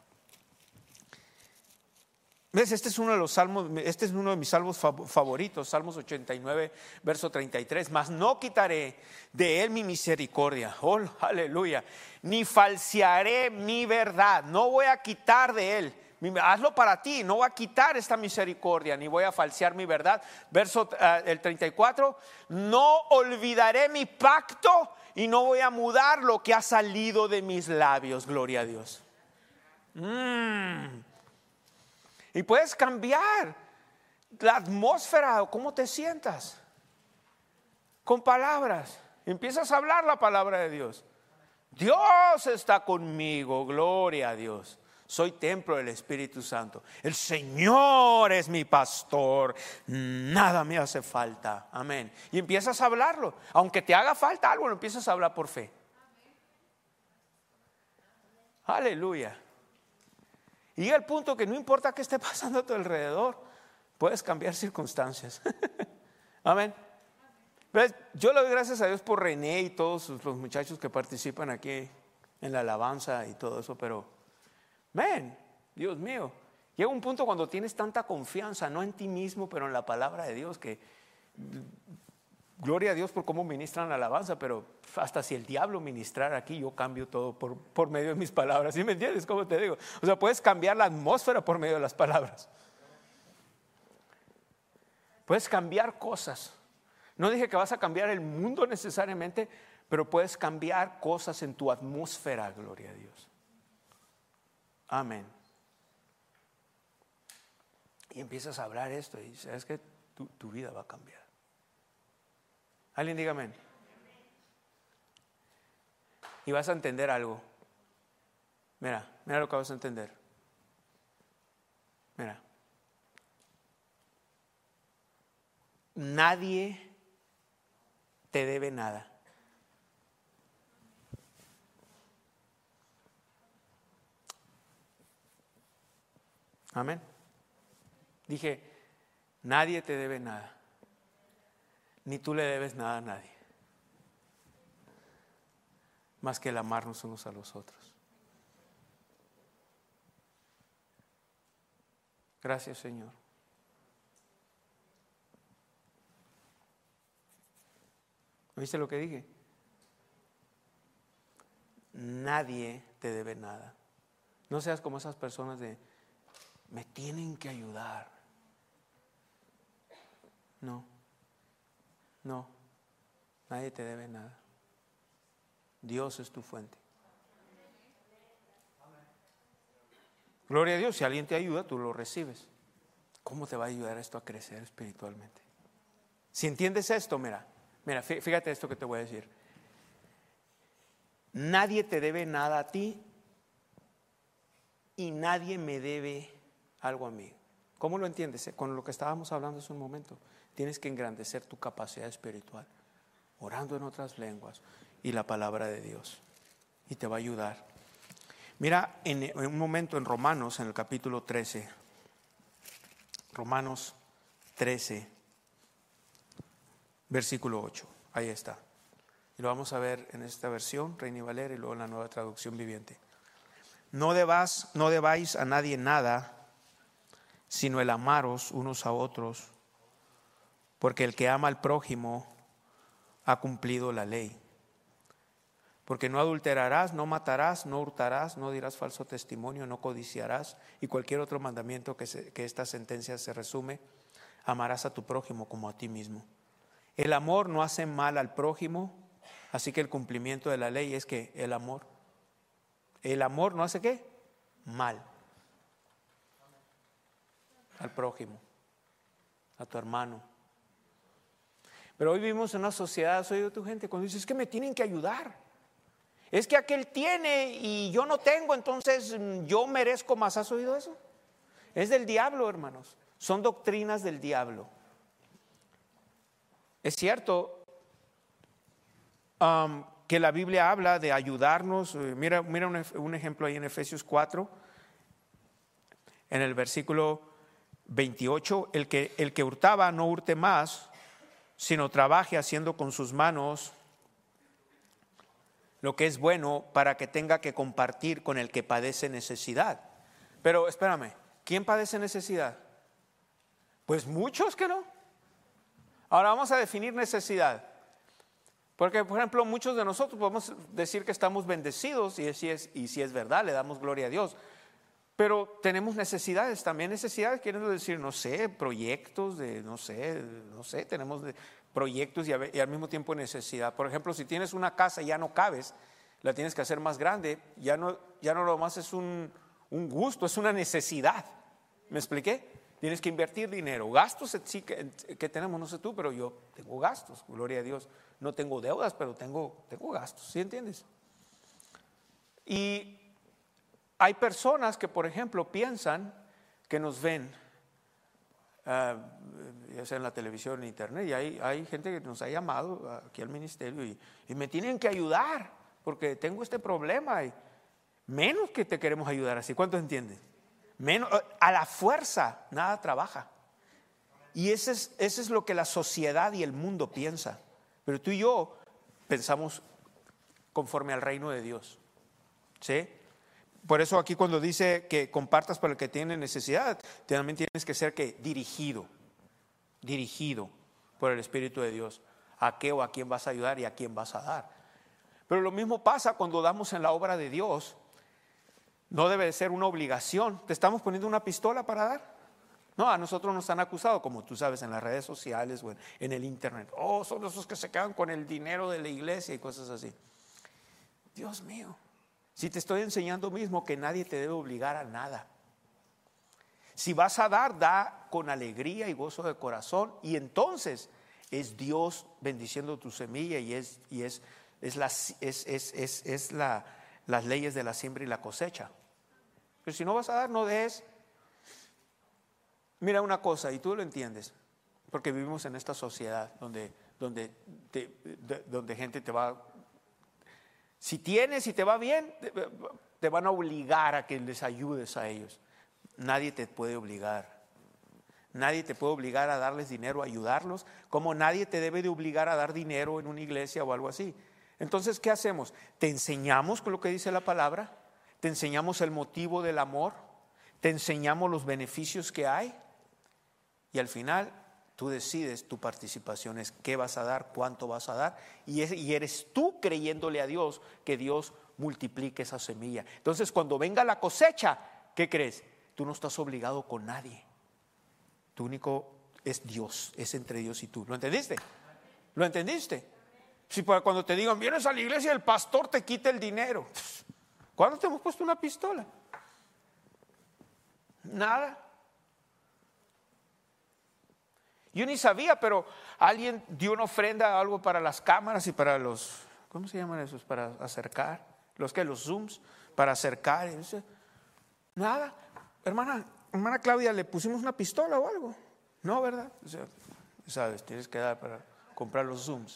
[SPEAKER 2] ¿Ves? Este es uno de los salmos, este es uno de mis salmos favoritos, Salmos ochenta y nueve, verso treinta y tres. Mas no quitaré de él mi misericordia, oh, aleluya, ni falsearé mi verdad. No voy a quitar de él, hazlo para ti, no voy a quitar esta misericordia, ni voy a falsear mi verdad. Verso uh, el treinta y cuatro, no olvidaré mi pacto y no voy a mudar lo que ha salido de mis labios, gloria a Dios. Mmm. Y puedes cambiar la atmósfera o cómo te sientas con palabras. Empiezas a hablar la palabra de Dios. Dios está conmigo, gloria a Dios. Soy templo del Espíritu Santo. El Señor es mi pastor. Nada me hace falta. Amén. Y empiezas a hablarlo. Aunque te haga falta algo, lo empiezas a hablar por fe. Aleluya. Y llega el punto que no importa qué esté pasando a tu alrededor, puedes cambiar circunstancias. Amén. ¿Ves? Yo le doy gracias a Dios por René y todos los muchachos que participan aquí en la alabanza y todo eso, pero, man, Dios mío, llega un punto cuando tienes tanta confianza, no en ti mismo, pero en la palabra de Dios, que gloria a Dios por cómo ministran la alabanza, pero hasta si el diablo ministrara aquí, yo cambio todo por, por medio de mis palabras. ¿Sí me entiendes? ¿Cómo te digo? O sea, puedes cambiar la atmósfera por medio de las palabras. Puedes cambiar cosas. No dije que vas a cambiar el mundo necesariamente, pero puedes cambiar cosas en tu atmósfera, gloria a Dios. Amén. Y empiezas a hablar esto y sabes que tu, tu vida va a cambiar. Alguien diga amén. Y vas a entender algo. Mira, mira lo que vas a entender. Mira. Nadie te debe nada.
[SPEAKER 3] Amén. Dije, nadie te debe nada, ni tú le debes nada a nadie, más que el amarnos unos a los otros. Gracias, Señor. ¿Oíste lo que dije? Nadie te debe nada. No seas como esas personas de, me tienen que ayudar. No, no, nadie te debe nada. Dios es tu fuente. Gloria a Dios, si alguien te ayuda, tú lo recibes. ¿Cómo te va a ayudar esto a crecer espiritualmente? Si entiendes esto, mira, mira, fíjate esto que te voy a decir. Nadie te debe nada a ti y nadie me debe algo a mí. ¿Cómo lo entiendes? Con lo que estábamos hablando hace un momento. Tienes que engrandecer tu capacidad espiritual, orando en otras lenguas y la palabra de Dios. Y te va a ayudar. Mira, en, en un momento en Romanos, en el capítulo trece, Romanos trece, versículo ocho, ahí está. Y lo vamos a ver en esta versión, Reina y Valera, y luego en la Nueva Traducción Viviente. No debas, no debáis a nadie nada, sino el amaros unos a otros, porque el que ama al prójimo ha cumplido la ley. Porque no adulterarás, no matarás, no hurtarás, no dirás falso testimonio, no codiciarás, y cualquier otro mandamiento que, se, que esta sentencia se resume, amarás a tu prójimo como a ti mismo. El amor no hace mal al prójimo, así que el cumplimiento de la ley es que el amor, el amor no hace ¿qué? Mal al prójimo, a tu hermano. Pero hoy vivimos en una sociedad, ¿has oído tu gente? Cuando dices, es que me tienen que ayudar. Es que aquel tiene y yo no tengo, entonces yo merezco más. ¿Has oído eso? Es del diablo, hermanos. Son doctrinas del diablo. Es cierto um, que la Biblia habla de ayudarnos. Mira, mira un, un ejemplo ahí en Efesios cuatro, en el versículo veintiocho. El que, el que hurtaba no hurte más, sino trabaje haciendo con sus manos lo que es bueno, para que tenga que compartir con el que padece necesidad. Pero espérame, ¿quién padece necesidad? Pues muchos que no. Ahora vamos a definir necesidad. Porque, por ejemplo, muchos de nosotros podemos decir que estamos bendecidos, y si es, y si es verdad, le damos gloria a Dios. Pero tenemos necesidades, también necesidades, quieren decir, no sé, proyectos de, no sé, no sé, tenemos de, proyectos y, a, y al mismo tiempo necesidad. Por ejemplo, si tienes una casa y ya no cabes, la tienes que hacer más grande, ya no, ya no lo más es un, un gusto, es una necesidad. ¿Me expliqué? Tienes que invertir dinero. Gastos sí que, que tenemos, no sé tú, pero yo tengo gastos, gloria a Dios. No tengo deudas, pero tengo, tengo gastos, ¿sí entiendes? Y hay personas que, por ejemplo, piensan que nos ven, uh, ya sea en la televisión, en internet, y hay, hay gente que nos ha llamado aquí al ministerio y, y me tienen que ayudar porque tengo este problema. Y menos que te queremos ayudar así. ¿Cuántos entienden? Menos, a la fuerza nada trabaja. Y ese es, ese es lo que la sociedad y el mundo piensa. Pero tú y yo pensamos conforme al reino de Dios. ¿Sí? Por eso aquí cuando dice que compartas para el que tiene necesidad, también tienes que ser que dirigido, dirigido por el Espíritu de Dios. A qué o a quién vas a ayudar y a quién vas a dar. Pero lo mismo pasa cuando damos en la obra de Dios. No debe de ser una obligación. ¿Te estamos poniendo una pistola para dar? No, a nosotros nos han acusado, como tú sabes, en las redes sociales o en, en el internet. Oh, son esos que se quedan con el dinero de la iglesia y cosas así. Dios mío. Si te estoy enseñando mismo que nadie te debe obligar a nada. Si vas a dar, da con alegría y gozo de corazón, y entonces es Dios bendiciendo tu semilla y es, y es, es, la, es, es, es, es la, las leyes de la siembra y la cosecha. Pero si no vas a dar, no des. Mira una cosa, y tú lo entiendes, porque vivimos en esta sociedad donde, donde, te, de, donde gente te va... Si tienes y te va bien, te van a obligar a que les ayudes a ellos.
[SPEAKER 2] nadie te puede obligar. Nadie te puede obligar a darles dinero, a ayudarlos, como nadie te debe de obligar a dar dinero en una iglesia o algo así. Entonces, ¿qué hacemos? Te enseñamos con lo que dice la palabra, te enseñamos el motivo del amor, te enseñamos los beneficios que hay y al final tú decides tu participación, es qué vas a dar, cuánto vas a dar y, es, y eres tú creyéndole a Dios que Dios multiplique esa semilla. Entonces, cuando venga la cosecha, ¿qué crees? Tú no estás obligado con nadie. Tu único es Dios, es entre Dios y tú. ¿Lo entendiste? ¿Lo entendiste? Si para cuando te digan, vienes a la iglesia, el pastor te quita el dinero. ¿Cuándo te hemos puesto una pistola? Nada. Yo ni sabía, pero alguien dio una ofrenda, algo para las cámaras y para los, ¿cómo se llaman esos? Para acercar, los que los zooms, para acercar. Y dice, nada, hermana. Hermana Claudia, ¿le pusimos una pistola o algo? No, ¿verdad? O sea, sabes, tienes que dar para comprar los zooms.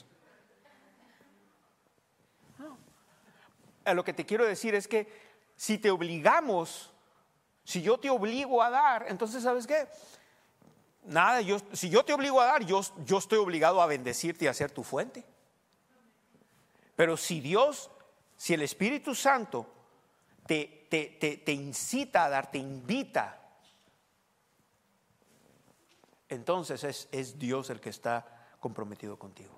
[SPEAKER 2] No. A lo que te quiero decir es que si te obligamos, si yo te obligo a dar, entonces ¿sabes qué? Nada, yo, si yo te obligo a dar, yo, yo estoy obligado a bendecirte y a ser tu fuente. Pero si Dios, si el Espíritu Santo te, te, te, te incita a dar, te invita, entonces es, es Dios el que está comprometido contigo.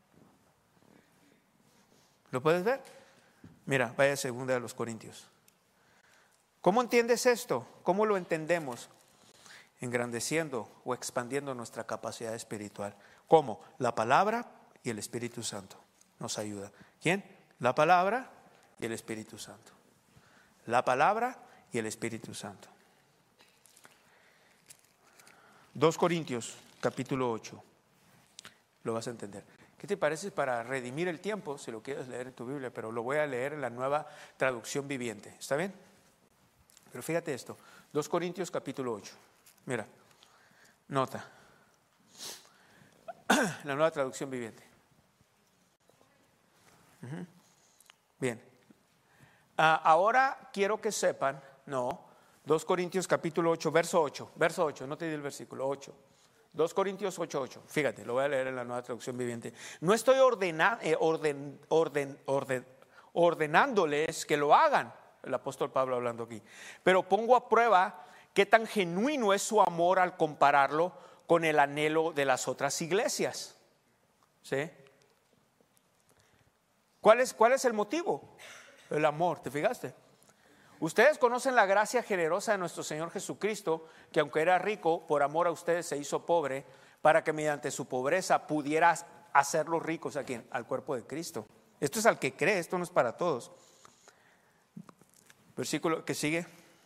[SPEAKER 2] ¿Lo puedes ver? Mira, vaya segunda de los Corintios. ¿Cómo entiendes esto? ¿Cómo lo entendemos? Engrandeciendo o expandiendo nuestra capacidad espiritual. ¿Cómo? La palabra y el Espíritu Santo nos ayuda. ¿Quién? La palabra y el Espíritu Santo. La palabra y el Espíritu Santo. dos Corintios, capítulo ocho. Lo vas a entender. ¿Qué te parece para redimir el tiempo? Si lo quieres leer en tu Biblia, pero lo voy a leer en la Nueva Traducción Viviente. ¿Está bien? Pero fíjate esto. dos Corintios, capítulo ocho. Mira, nota. La Nueva Traducción Viviente. Uh-huh. Bien. Uh, ahora quiero que sepan, no. dos Corintios capítulo ocho, verso ocho, verso ocho, no te di el versículo, ocho. dos Corintios ocho, ocho, fíjate, lo voy a leer en la Nueva Traducción Viviente. No estoy ordena, eh, orden, orden, orden, ordenándoles que lo hagan, el apóstol Pablo hablando aquí, pero pongo a prueba qué tan genuino es su amor al compararlo con el anhelo de las otras iglesias. ¿Sí? ¿Cuál es, cuál es el motivo? El amor, ¿te fijaste? Ustedes conocen la gracia generosa de nuestro Señor Jesucristo, que aunque era rico, por amor a ustedes se hizo pobre, para que mediante su pobreza pudiera hacerlos ricos a quien, al cuerpo de Cristo. Esto es al que cree, esto no es para todos. Versículo que sigue.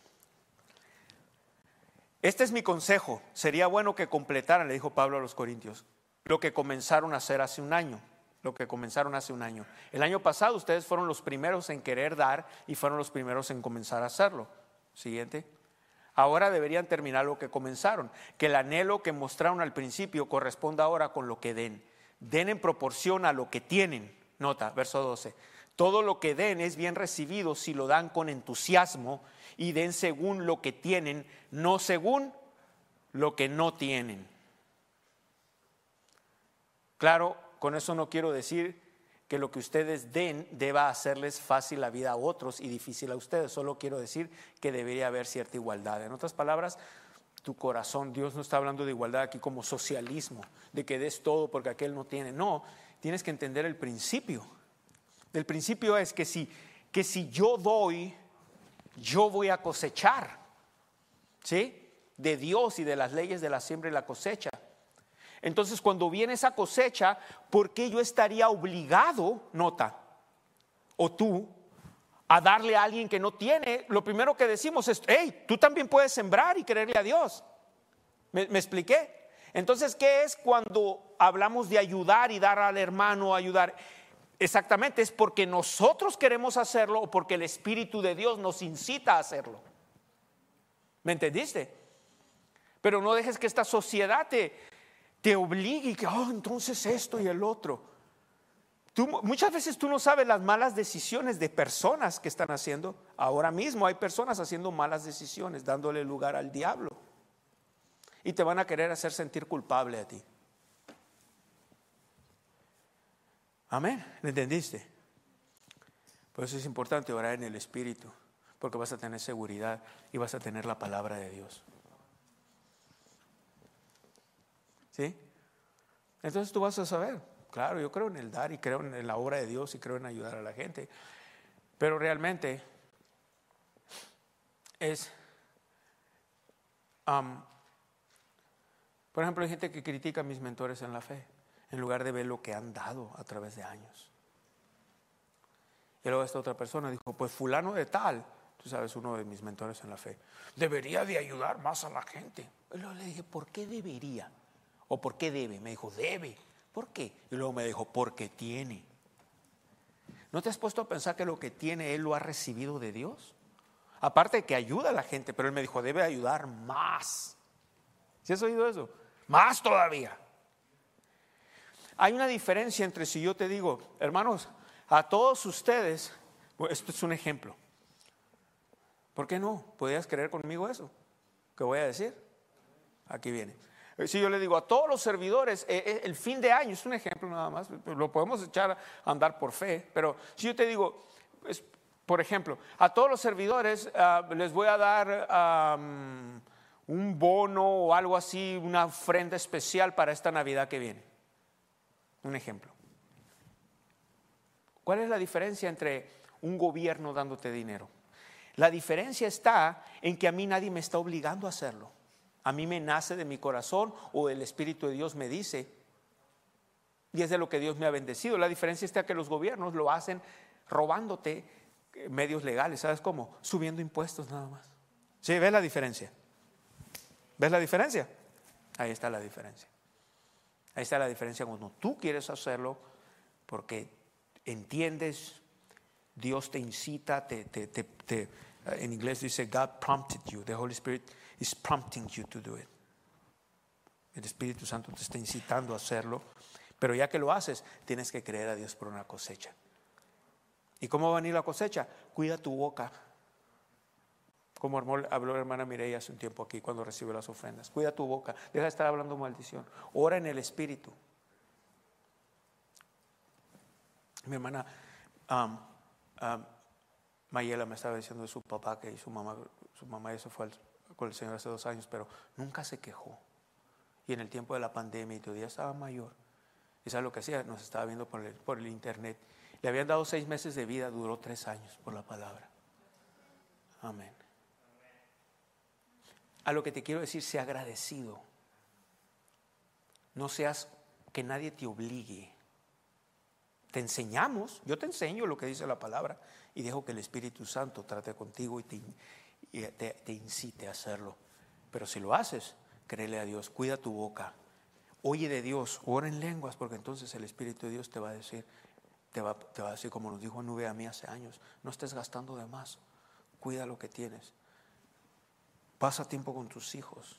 [SPEAKER 2] Este es mi consejo, sería bueno que completaran, le dijo Pablo a los Corintios, lo que comenzaron a hacer hace un año. Lo que comenzaron hace un año. El año pasado ustedes fueron los primeros en querer dar y fueron los primeros en comenzar a hacerlo. Siguiente. Ahora deberían terminar lo que comenzaron. Que el anhelo que mostraron al principio corresponda ahora con lo que den. Den en proporción a lo que tienen. Nota, verso doce. Todo lo que den es bien recibido si lo dan con entusiasmo y den según lo que tienen, no según lo que no tienen. Claro, con eso no quiero decir que lo que ustedes den deba hacerles fácil la vida a otros y difícil a ustedes. Solo quiero decir que debería haber cierta igualdad. En otras palabras, tu corazón, Dios no está hablando de igualdad aquí como socialismo, de que des todo porque aquel no tiene. No, tienes que entender el principio. El principio es que si, que si yo doy, yo voy a cosechar, ¿sí? De Dios y de las leyes de la siembra y la cosecha. Entonces, cuando viene esa cosecha, ¿por qué yo estaría obligado, nota, o tú, a darle a alguien que no tiene? Lo primero que decimos es, hey, tú también puedes sembrar y creerle a Dios. ¿Me, me expliqué? Entonces, ¿qué es cuando hablamos de ayudar y dar al hermano, ayudar? Exactamente, es porque nosotros queremos hacerlo o porque el Espíritu de Dios nos incita a hacerlo. ¿Me entendiste? Pero no dejes que esta sociedad te... te obligue y que, oh, entonces esto y el otro. Tú, muchas veces tú no sabes las malas decisiones de personas que están haciendo. Ahora mismo hay personas haciendo malas decisiones, dándole lugar al diablo. Y te van a querer hacer sentir culpable a ti. Amén, ¿me entendiste? Por eso es importante orar en el Espíritu, porque vas a tener seguridad y vas a tener la palabra de Dios. ¿Sí? Entonces tú vas a saber, claro, yo creo en el dar y creo en la obra de Dios y creo en ayudar a la gente, pero realmente es, um, por ejemplo, hay gente que critica a mis mentores en la fe, en lugar de ver lo que han dado a través de años. Y luego esta otra persona dijo, pues fulano de tal, tú sabes, uno de mis mentores en la fe, debería de ayudar más a la gente. Y luego le dije, ¿por qué debería? ¿O por qué debe? Me dijo, debe. ¿Por qué? Y luego me dijo, porque tiene. ¿No te has puesto a pensar que lo que tiene él lo ha recibido de Dios? Aparte de que ayuda a la gente, pero él me dijo, debe ayudar más. ¿Sí has oído eso? Más todavía. Hay una diferencia entre si yo te digo, hermanos, a todos ustedes, esto es un ejemplo. ¿Por qué no? ¿Podrías creer conmigo eso? ¿Qué voy a decir? Aquí viene. Si yo le digo a todos los servidores, eh, el fin de año, es un ejemplo nada más, lo podemos echar a andar por fe, pero si yo te digo, es, por ejemplo, a todos los servidores uh, les voy a dar um, un bono o algo así, una ofrenda especial para esta Navidad que viene. Un ejemplo. ¿Cuál es la diferencia entre un gobierno dándote dinero? La diferencia está en que a mí nadie me está obligando a hacerlo. A mí me nace de mi corazón o el Espíritu de Dios me dice, y es de lo que Dios me ha bendecido. La diferencia está que los gobiernos lo hacen robándote medios legales. ¿Sabes cómo? Subiendo impuestos nada más. ¿Sí? ¿Ves la diferencia? ¿Ves la diferencia? Ahí está la diferencia. Ahí está la diferencia cuando tú quieres hacerlo porque entiendes, Dios te incita, te, te, te, te, en inglés dice God prompted you, the Holy Spirit is prompting you to do it. El Espíritu Santo te está incitando a hacerlo, pero ya que lo haces, tienes que creer a Dios por una cosecha. ¿Y cómo va a venir la cosecha? Cuida tu boca. Como habló la hermana Mireya hace un tiempo aquí cuando recibe las ofrendas. Cuida tu boca, deja de estar hablando maldición. Ora en el Espíritu. Mi hermana um, um, Mayela me estaba diciendo de su papá que su mamá, su mamá eso fue al, con el Señor hace dos años, pero nunca se quejó. Y en el tiempo de la pandemia y todavía estaba mayor. ¿Y sabes lo que hacía? Nos estaba viendo por el, por el internet. Le habían dado seis meses de vida, duró tres años por la palabra. Amén. A lo que te quiero decir, sea agradecido. No seas que nadie te obligue. Te enseñamos, yo te enseño lo que dice la palabra y dejo que el Espíritu Santo trate contigo y te, y te, te incite a hacerlo. Pero si lo haces, créele a Dios, cuida tu boca, oye de Dios, ora en lenguas, porque entonces el Espíritu de Dios te va a decir, te va, te va a decir como nos dijo Nube a mí hace años, no estés gastando de más, cuida lo que tienes, pasa tiempo con tus hijos.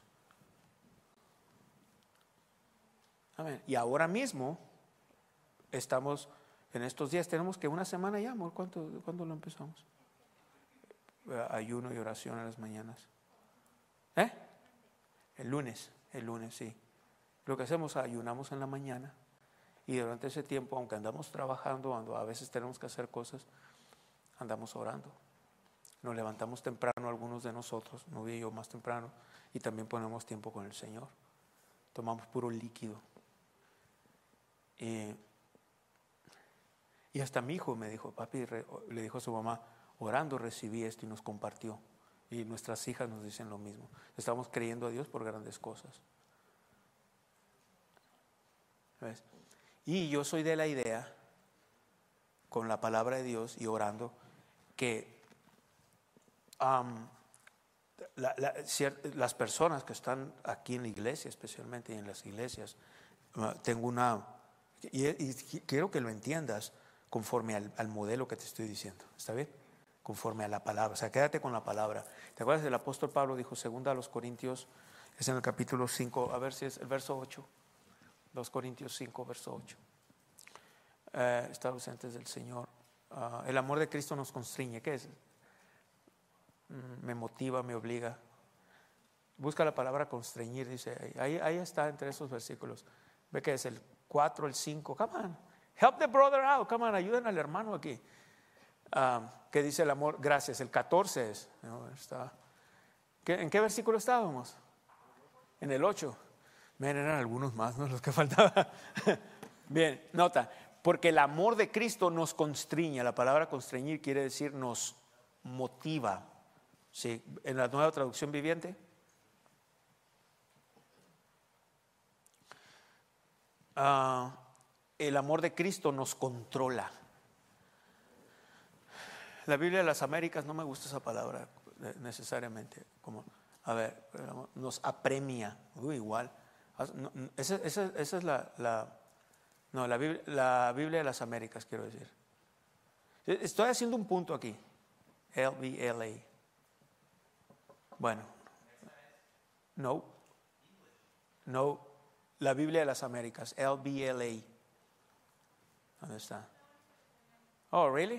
[SPEAKER 2] Amén. Y ahora mismo estamos en estos días, tenemos que una semana ya, amor, ¿cuánto, ¿cuándo lo empezamos? Ayuno y oración en las mañanas. ¿Eh? El lunes, el lunes, sí. Lo que hacemos, ayunamos en la mañana y durante ese tiempo, aunque andamos trabajando, a veces tenemos que hacer cosas, andamos orando. Nos levantamos temprano algunos de nosotros, no vi yo más temprano, y también ponemos tiempo con el Señor. Tomamos puro líquido. Y, y hasta mi hijo me dijo, papi, re, le dijo a su mamá, orando recibí esto y nos compartió. Y nuestras hijas nos dicen lo mismo. Estamos creyendo a Dios por grandes cosas. ¿Ves? Y yo soy de la idea, con la palabra de Dios y orando, que um, la, la, las personas que están aquí en la iglesia, especialmente en las iglesias, uh, tengo una, y, y quiero que lo entiendas conforme al, al modelo que te estoy diciendo, ¿está bien? Conforme a la palabra, o sea, quédate con la palabra. ¿Te acuerdas del apóstol Pablo? Dijo, segunda a los Corintios, es en el capítulo cinco, a ver si es el verso ocho, dos Corintios cinco, verso ocho. eh, estar ausentes del Señor. Uh, el amor de Cristo nos constriñe. ¿Qué es? Mm, me motiva, me obliga. Busca la palabra constreñir, dice. Ahí, ahí está entre esos versículos. Ve que es el cuatro, el cinco. Come on, help the brother out. Come on, ayuden al hermano aquí. Um, ¿Qué dice el amor? Gracias. El catorce es. No, está. ¿Qué, ¿En qué versículo estábamos? En el ocho. Miren, eran algunos más, ¿no? Los que faltaban. Bien, nota. Porque el amor de Cristo nos constriñe. La palabra constreñir quiere decir nos motiva. ¿Sí? En la Nueva Traducción Viviente. Uh, el amor de Cristo nos controla. La Biblia de las Américas, no me gusta esa palabra necesariamente. Como, a ver, nos apremia. Uh, igual. No, esa, esa, esa es la... la No, la Biblia, la Biblia de las Américas, quiero decir. Estoy haciendo un punto aquí. L B L A. Bueno. No. No. La Biblia de las Américas. L B L A. ¿Dónde está? Oh, ¿really?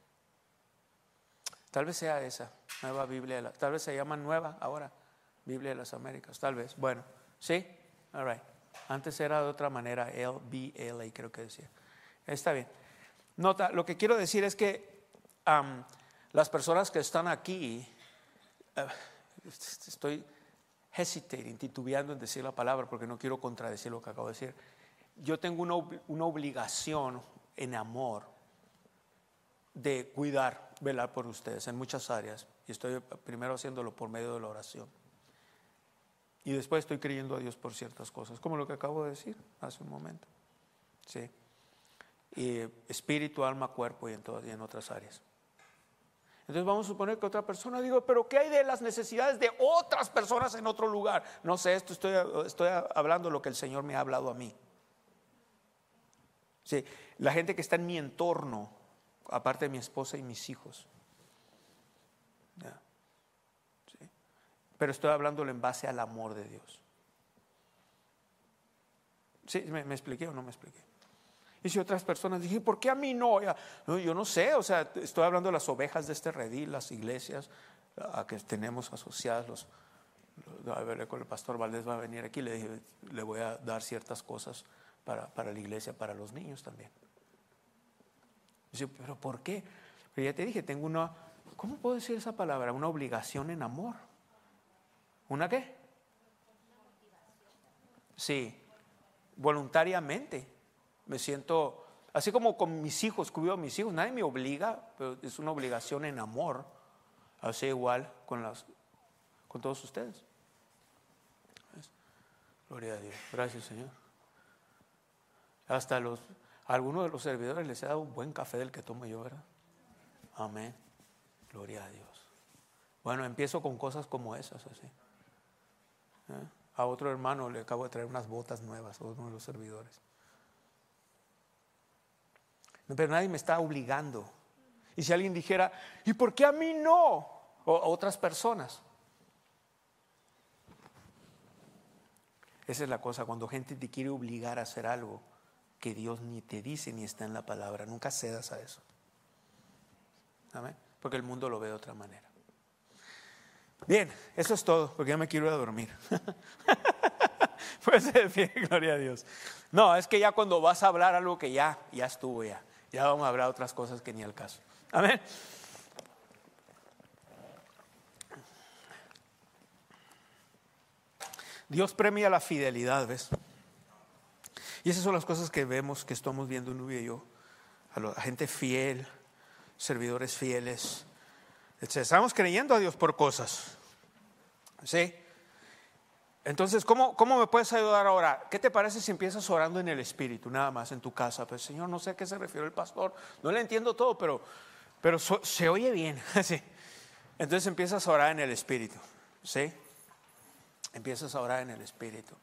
[SPEAKER 2] Tal vez sea esa. Nueva Biblia. De la, tal vez se llama nueva ahora. Biblia de las Américas. Tal vez. Bueno. ¿Sí? All right. Antes era de otra manera, L B L A creo que decía. Está bien. Nota, lo que quiero decir es que um, las personas que están aquí, uh, estoy hesitating, titubeando en decir la palabra porque no quiero contradecir lo que acabo de decir. Yo tengo una, una obligación en amor de cuidar, velar por ustedes en muchas áreas. Y estoy primero haciéndolo por medio de la oración. Y después estoy creyendo a Dios por ciertas cosas, como lo que acabo de decir hace un momento. Sí. Y espíritu, alma, cuerpo y en, todo, y en otras áreas. Entonces vamos a suponer que otra persona digo, pero ¿qué hay de las necesidades de otras personas en otro lugar? No sé, esto estoy, estoy hablando lo que el Señor me ha hablado a mí. Sí. La gente que está en mi entorno, aparte de mi esposa y mis hijos. Ya. Pero estoy hablándolo en base al amor de Dios. ¿Sí? ¿Me, me expliqué o no me expliqué? Y si otras personas dije, ¿por qué a mí no? Ya, no? Yo no sé, o sea, estoy hablando de las ovejas de este redil, las iglesias a que tenemos asociadas. Los, los, a ver, con el pastor Valdés va a venir aquí, le dije, le voy a dar ciertas cosas para, para la iglesia, para los niños también. Dice, ¿pero por qué? Pero ya te dije, tengo una, ¿cómo puedo decir esa palabra? Una obligación en amor. ¿Una qué? Sí, voluntariamente. Me siento, así como con mis hijos, cuido a mis hijos, nadie me obliga, pero es una obligación en amor. Así igual con, las, con todos ustedes. ¿Ves? Gloria a Dios. Gracias, Señor. Hasta los, a algunos de los servidores les he dado un buen café del que tomo yo, ¿verdad? Amén. Gloria a Dios. Bueno, empiezo con cosas como esas, así. ¿Eh? A otro hermano le acabo de traer unas botas nuevas, a uno de los servidores. Pero nadie me está obligando. Y si alguien dijera, ¿y por qué a mí no? O a otras personas. Esa es la cosa, cuando gente te quiere obligar a hacer algo que Dios ni te dice ni está en la palabra, nunca cedas a eso. Amén. Porque el mundo lo ve de otra manera. Bien, eso es todo, porque ya me quiero ir a dormir. Pues bien, gloria a Dios. No, es que ya cuando vas a hablar algo que ya, ya estuvo ya. Ya vamos a hablar otras cosas que ni al caso. Amén. Dios premia la fidelidad, ¿ves? Y esas son las cosas que vemos, que estamos viendo Nubia y yo. A la gente fiel, servidores fieles. Estamos creyendo a Dios por cosas. ¿Sí? Entonces, ¿cómo, ¿cómo me puedes ayudar ahora? ¿Qué te parece si empiezas orando en el Espíritu, nada más en tu casa? Pues, Señor, no sé a qué se refiere el pastor. No le entiendo todo, pero, pero so, se oye bien. ¿Sí? Entonces empiezas a orar en el Espíritu. ¿Sí? Empiezas a orar en el Espíritu.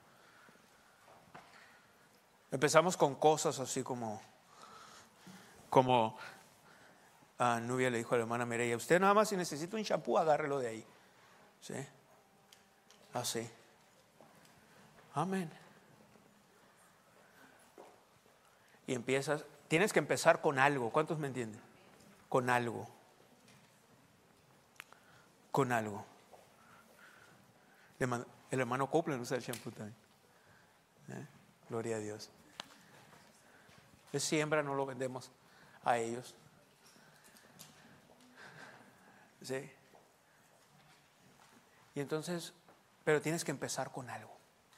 [SPEAKER 2] Empezamos con cosas así como, como a Nubia le dijo a la hermana Mireya, usted nada más si necesita un shampoo, agárrelo de ahí. ¿Sí? Así. Amén. Y empiezas tienes que empezar con algo. ¿Cuántos me entienden? Con algo. Con algo. El hermano Copeland usa el shampoo también. ¿Eh? Gloria a Dios. De siembra no lo vendemos a ellos. ¿Sí? Y entonces, pero tienes que empezar con algo.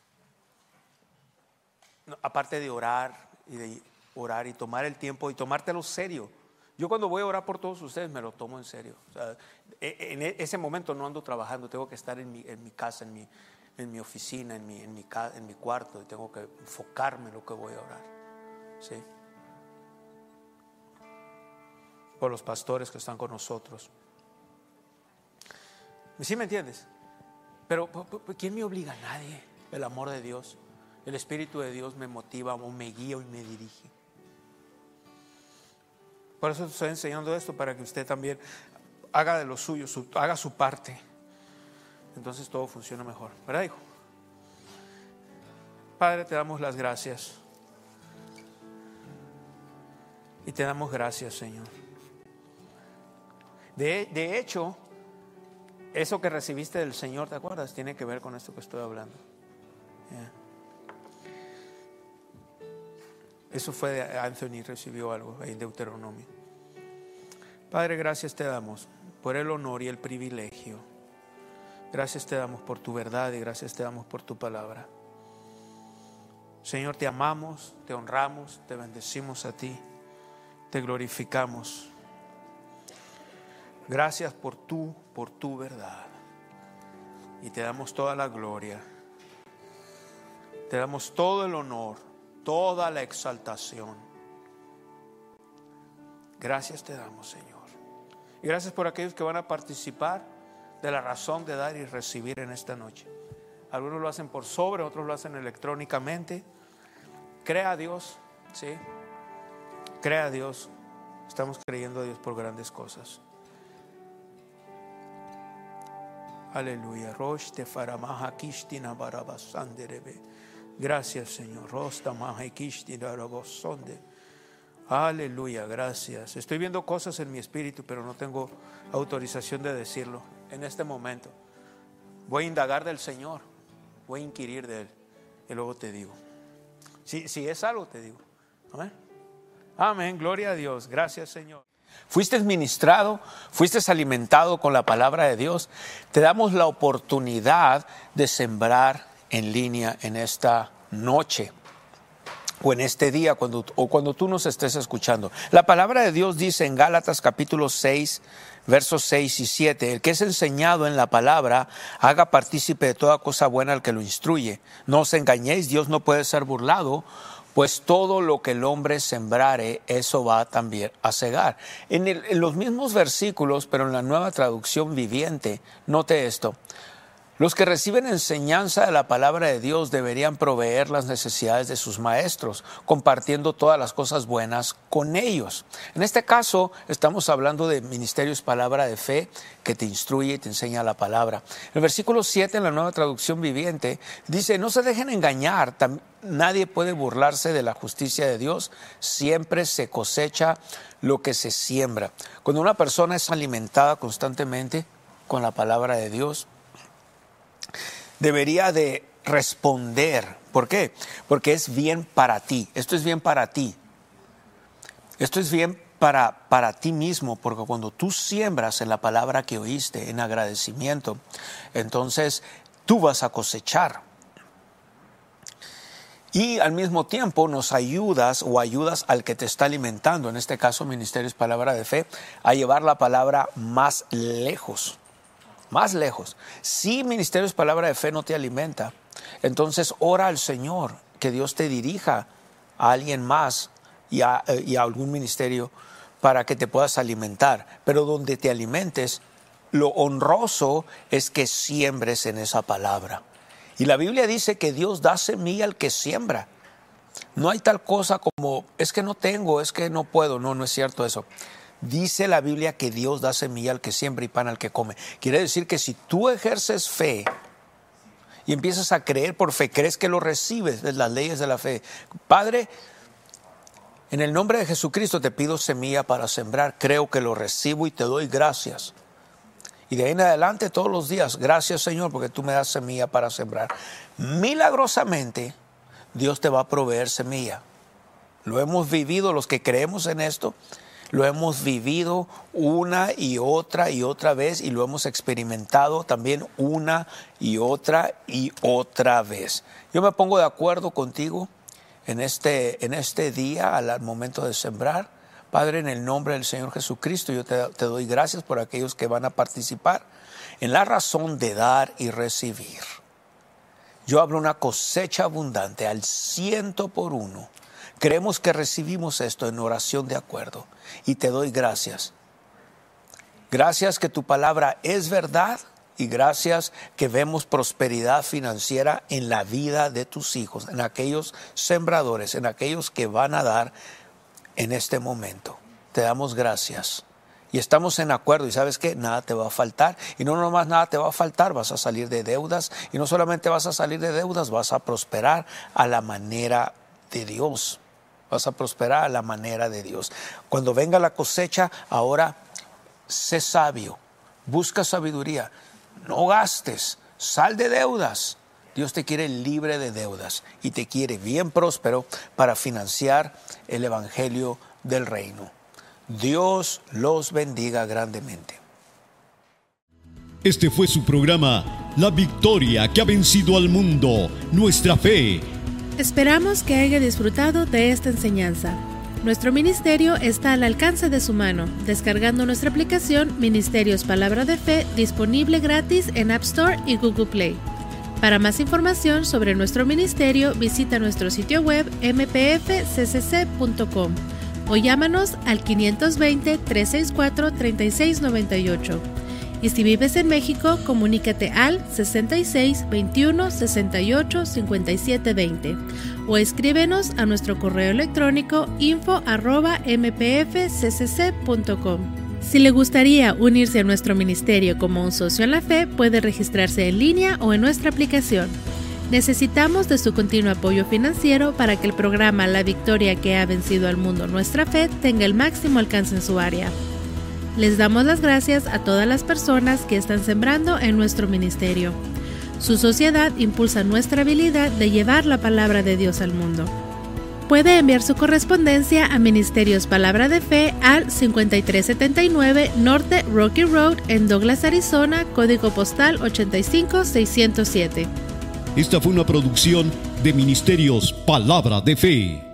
[SPEAKER 2] No, aparte de orar y de orar y tomar el tiempo y tomártelo serio. Yo cuando voy a orar por todos ustedes me lo tomo en serio. O sea, en ese momento no ando trabajando, tengo que estar en mi, en mi casa, en mi, en mi oficina, en mi, en, mi, en mi cuarto, y tengo que enfocarme en lo que voy a orar. ¿Sí? Por los pastores que están con nosotros. ¿Sí me entiendes? Pero ¿quién me obliga? A nadie. El amor de Dios, el Espíritu de Dios me motiva o me guía y me dirige. Por eso estoy enseñando esto, para que usted también haga de lo suyo, su, haga su parte. Entonces todo funciona mejor. ¿Verdad, hijo? Padre, te damos las gracias. Y te damos gracias, Señor. De, de hecho, eso que recibiste del Señor, ¿te acuerdas? Tiene que ver con esto que estoy hablando. Yeah. Eso fue de Anthony, recibió algo ahí en Deuteronomio. Padre, gracias te damos por el honor y el privilegio. Gracias te damos por tu verdad y gracias te damos por tu palabra. Señor, te amamos, te honramos, te bendecimos a ti, te glorificamos. Gracias por tu, por tu verdad. Y te damos toda la gloria. Te damos todo el honor, toda la exaltación. Gracias te damos, Señor. Y gracias por aquellos que van a participar de la razón de dar y recibir en esta noche. Algunos lo hacen por sobre, otros lo hacen electrónicamente. Crea a Dios, ¿sí? Crea a Dios. Estamos creyendo a Dios por grandes cosas. Aleluya. Rosh te faramaha kishtina barabasanderebe. Gracias, Señor. Rosta maha kishtina barabasonde. Aleluya, gracias. Estoy viendo cosas en mi espíritu, pero no tengo autorización de decirlo en este momento. Voy a indagar del Señor, voy a inquirir de Él y luego te digo. Si, si es algo, te digo. Amén. Amén, gloria a Dios. Gracias, Señor. Fuiste ministrado, fuiste alimentado con la palabra de Dios. Te damos la oportunidad de sembrar en línea en esta noche o en este día, cuando, o cuando tú nos estés escuchando. La palabra de Dios dice en Gálatas capítulo seis, versos seis y siete, el que es enseñado en la palabra, haga partícipe de toda cosa buena al que lo instruye. No os engañéis, Dios no puede ser burlado, pues todo lo que el hombre sembrare, eso va también a segar. En, el, en los mismos versículos, pero en la Nueva Traducción Viviente, note esto. Los que reciben enseñanza de la palabra de Dios deberían proveer las necesidades de sus maestros, compartiendo todas las cosas buenas con ellos. En este caso, estamos hablando de ministerios palabra de fe que te instruye y te enseña la palabra. El versículo siete en la Nueva Traducción Viviente dice, no se dejen engañar, nadie puede burlarse de la justicia de Dios, siempre se cosecha lo que se siembra. Cuando una persona es alimentada constantemente con la palabra de Dios, debería de responder. ¿Por qué? Porque es bien para ti. Esto es bien para ti. Esto es bien para, para ti mismo, porque cuando tú siembras en la palabra que oíste, en agradecimiento, entonces tú vas a cosechar. Y al mismo tiempo nos ayudas o ayudas al que te está alimentando, en este caso Ministerios Palabra de Fe, a llevar la palabra más lejos. Más lejos. Si Ministerios Palabra de Fe no te alimenta, entonces ora al Señor que Dios te dirija a alguien más y a, y a algún ministerio para que te puedas alimentar. Pero donde te alimentes, lo honroso es que siembres en esa palabra. Y la Biblia dice que Dios da semilla al que siembra. No hay tal cosa como, es que no tengo, es que no puedo. No, no es cierto eso. Dice la Biblia que Dios da semilla al que siembra y pan al que come. Quiere decir que si tú ejerces fe y empiezas a creer por fe, crees que lo recibes de las leyes de la fe. Padre, En el nombre de Jesucristo te pido semilla para sembrar. Creo que lo recibo y te doy gracias. Y de ahí en adelante todos los días, gracias Señor, porque tú me das semilla para sembrar. Milagrosamente, Dios te va a proveer semilla. Lo hemos vivido, los que creemos en esto, lo hemos vivido una y otra y otra vez y lo hemos experimentado también una y otra y otra vez. Yo me pongo de acuerdo contigo en este, en este día, al momento de sembrar. Padre, en el nombre del Señor Jesucristo, yo te, te doy gracias por aquellos que van a participar en la razón de dar y recibir. Yo hablo una cosecha abundante al ciento por uno. Creemos que recibimos esto en oración de acuerdo y te doy gracias. Gracias que tu palabra es verdad y gracias que vemos prosperidad financiera en la vida de tus hijos, en aquellos sembradores, en aquellos que van a dar en este momento. Te damos gracias y estamos en acuerdo y ¿sabes qué? Nada te va a faltar y no nomás nada te va a faltar, vas a salir de deudas y no solamente vas a salir de deudas, vas a prosperar a la manera de Dios. Vas a prosperar a la manera de Dios. Cuando venga la cosecha, ahora sé sabio, busca sabiduría, no gastes, sal de deudas. Dios te quiere libre de deudas y te quiere bien próspero para financiar el evangelio del reino. Dios los bendiga grandemente.
[SPEAKER 5] Este fue su programa, La Victoria que ha vencido al mundo, nuestra fe.
[SPEAKER 1] Esperamos que haya disfrutado de esta enseñanza. Nuestro ministerio está al alcance de su mano, descargando nuestra aplicación Ministerios Palabra de Fe, disponible gratis en App Store y Google Play. Para más información sobre nuestro ministerio, visita nuestro sitio web eme pe efe ce ce ce punto com o llámanos al quinientos veinte, trescientos sesenta y cuatro, treinta y seis noventa y ocho. Y si vives en México, comunícate al sesenta y seis, veintiuno, sesenta y ocho, cincuenta y siete veinte o escríbenos a nuestro correo electrónico info arroba eme pe efe ce ce ce punto com. Si le gustaría unirse a nuestro ministerio como un socio en la fe, puede registrarse en línea o en nuestra aplicación. Necesitamos de su continuo apoyo financiero para que el programa La Victoria que ha vencido al mundo, nuestra fe, tenga el máximo alcance en su área. Les damos las gracias a todas las personas que están sembrando en nuestro ministerio. Su sociedad impulsa nuestra habilidad de llevar la palabra de Dios al mundo. Puede enviar su correspondencia a Ministerios Palabra de Fe al cincuenta y tres setenta y nueve Norte Rocky Road en Douglas, Arizona, código postal ochenta y cinco seiscientos siete.
[SPEAKER 5] Esta fue una producción de Ministerios Palabra de Fe.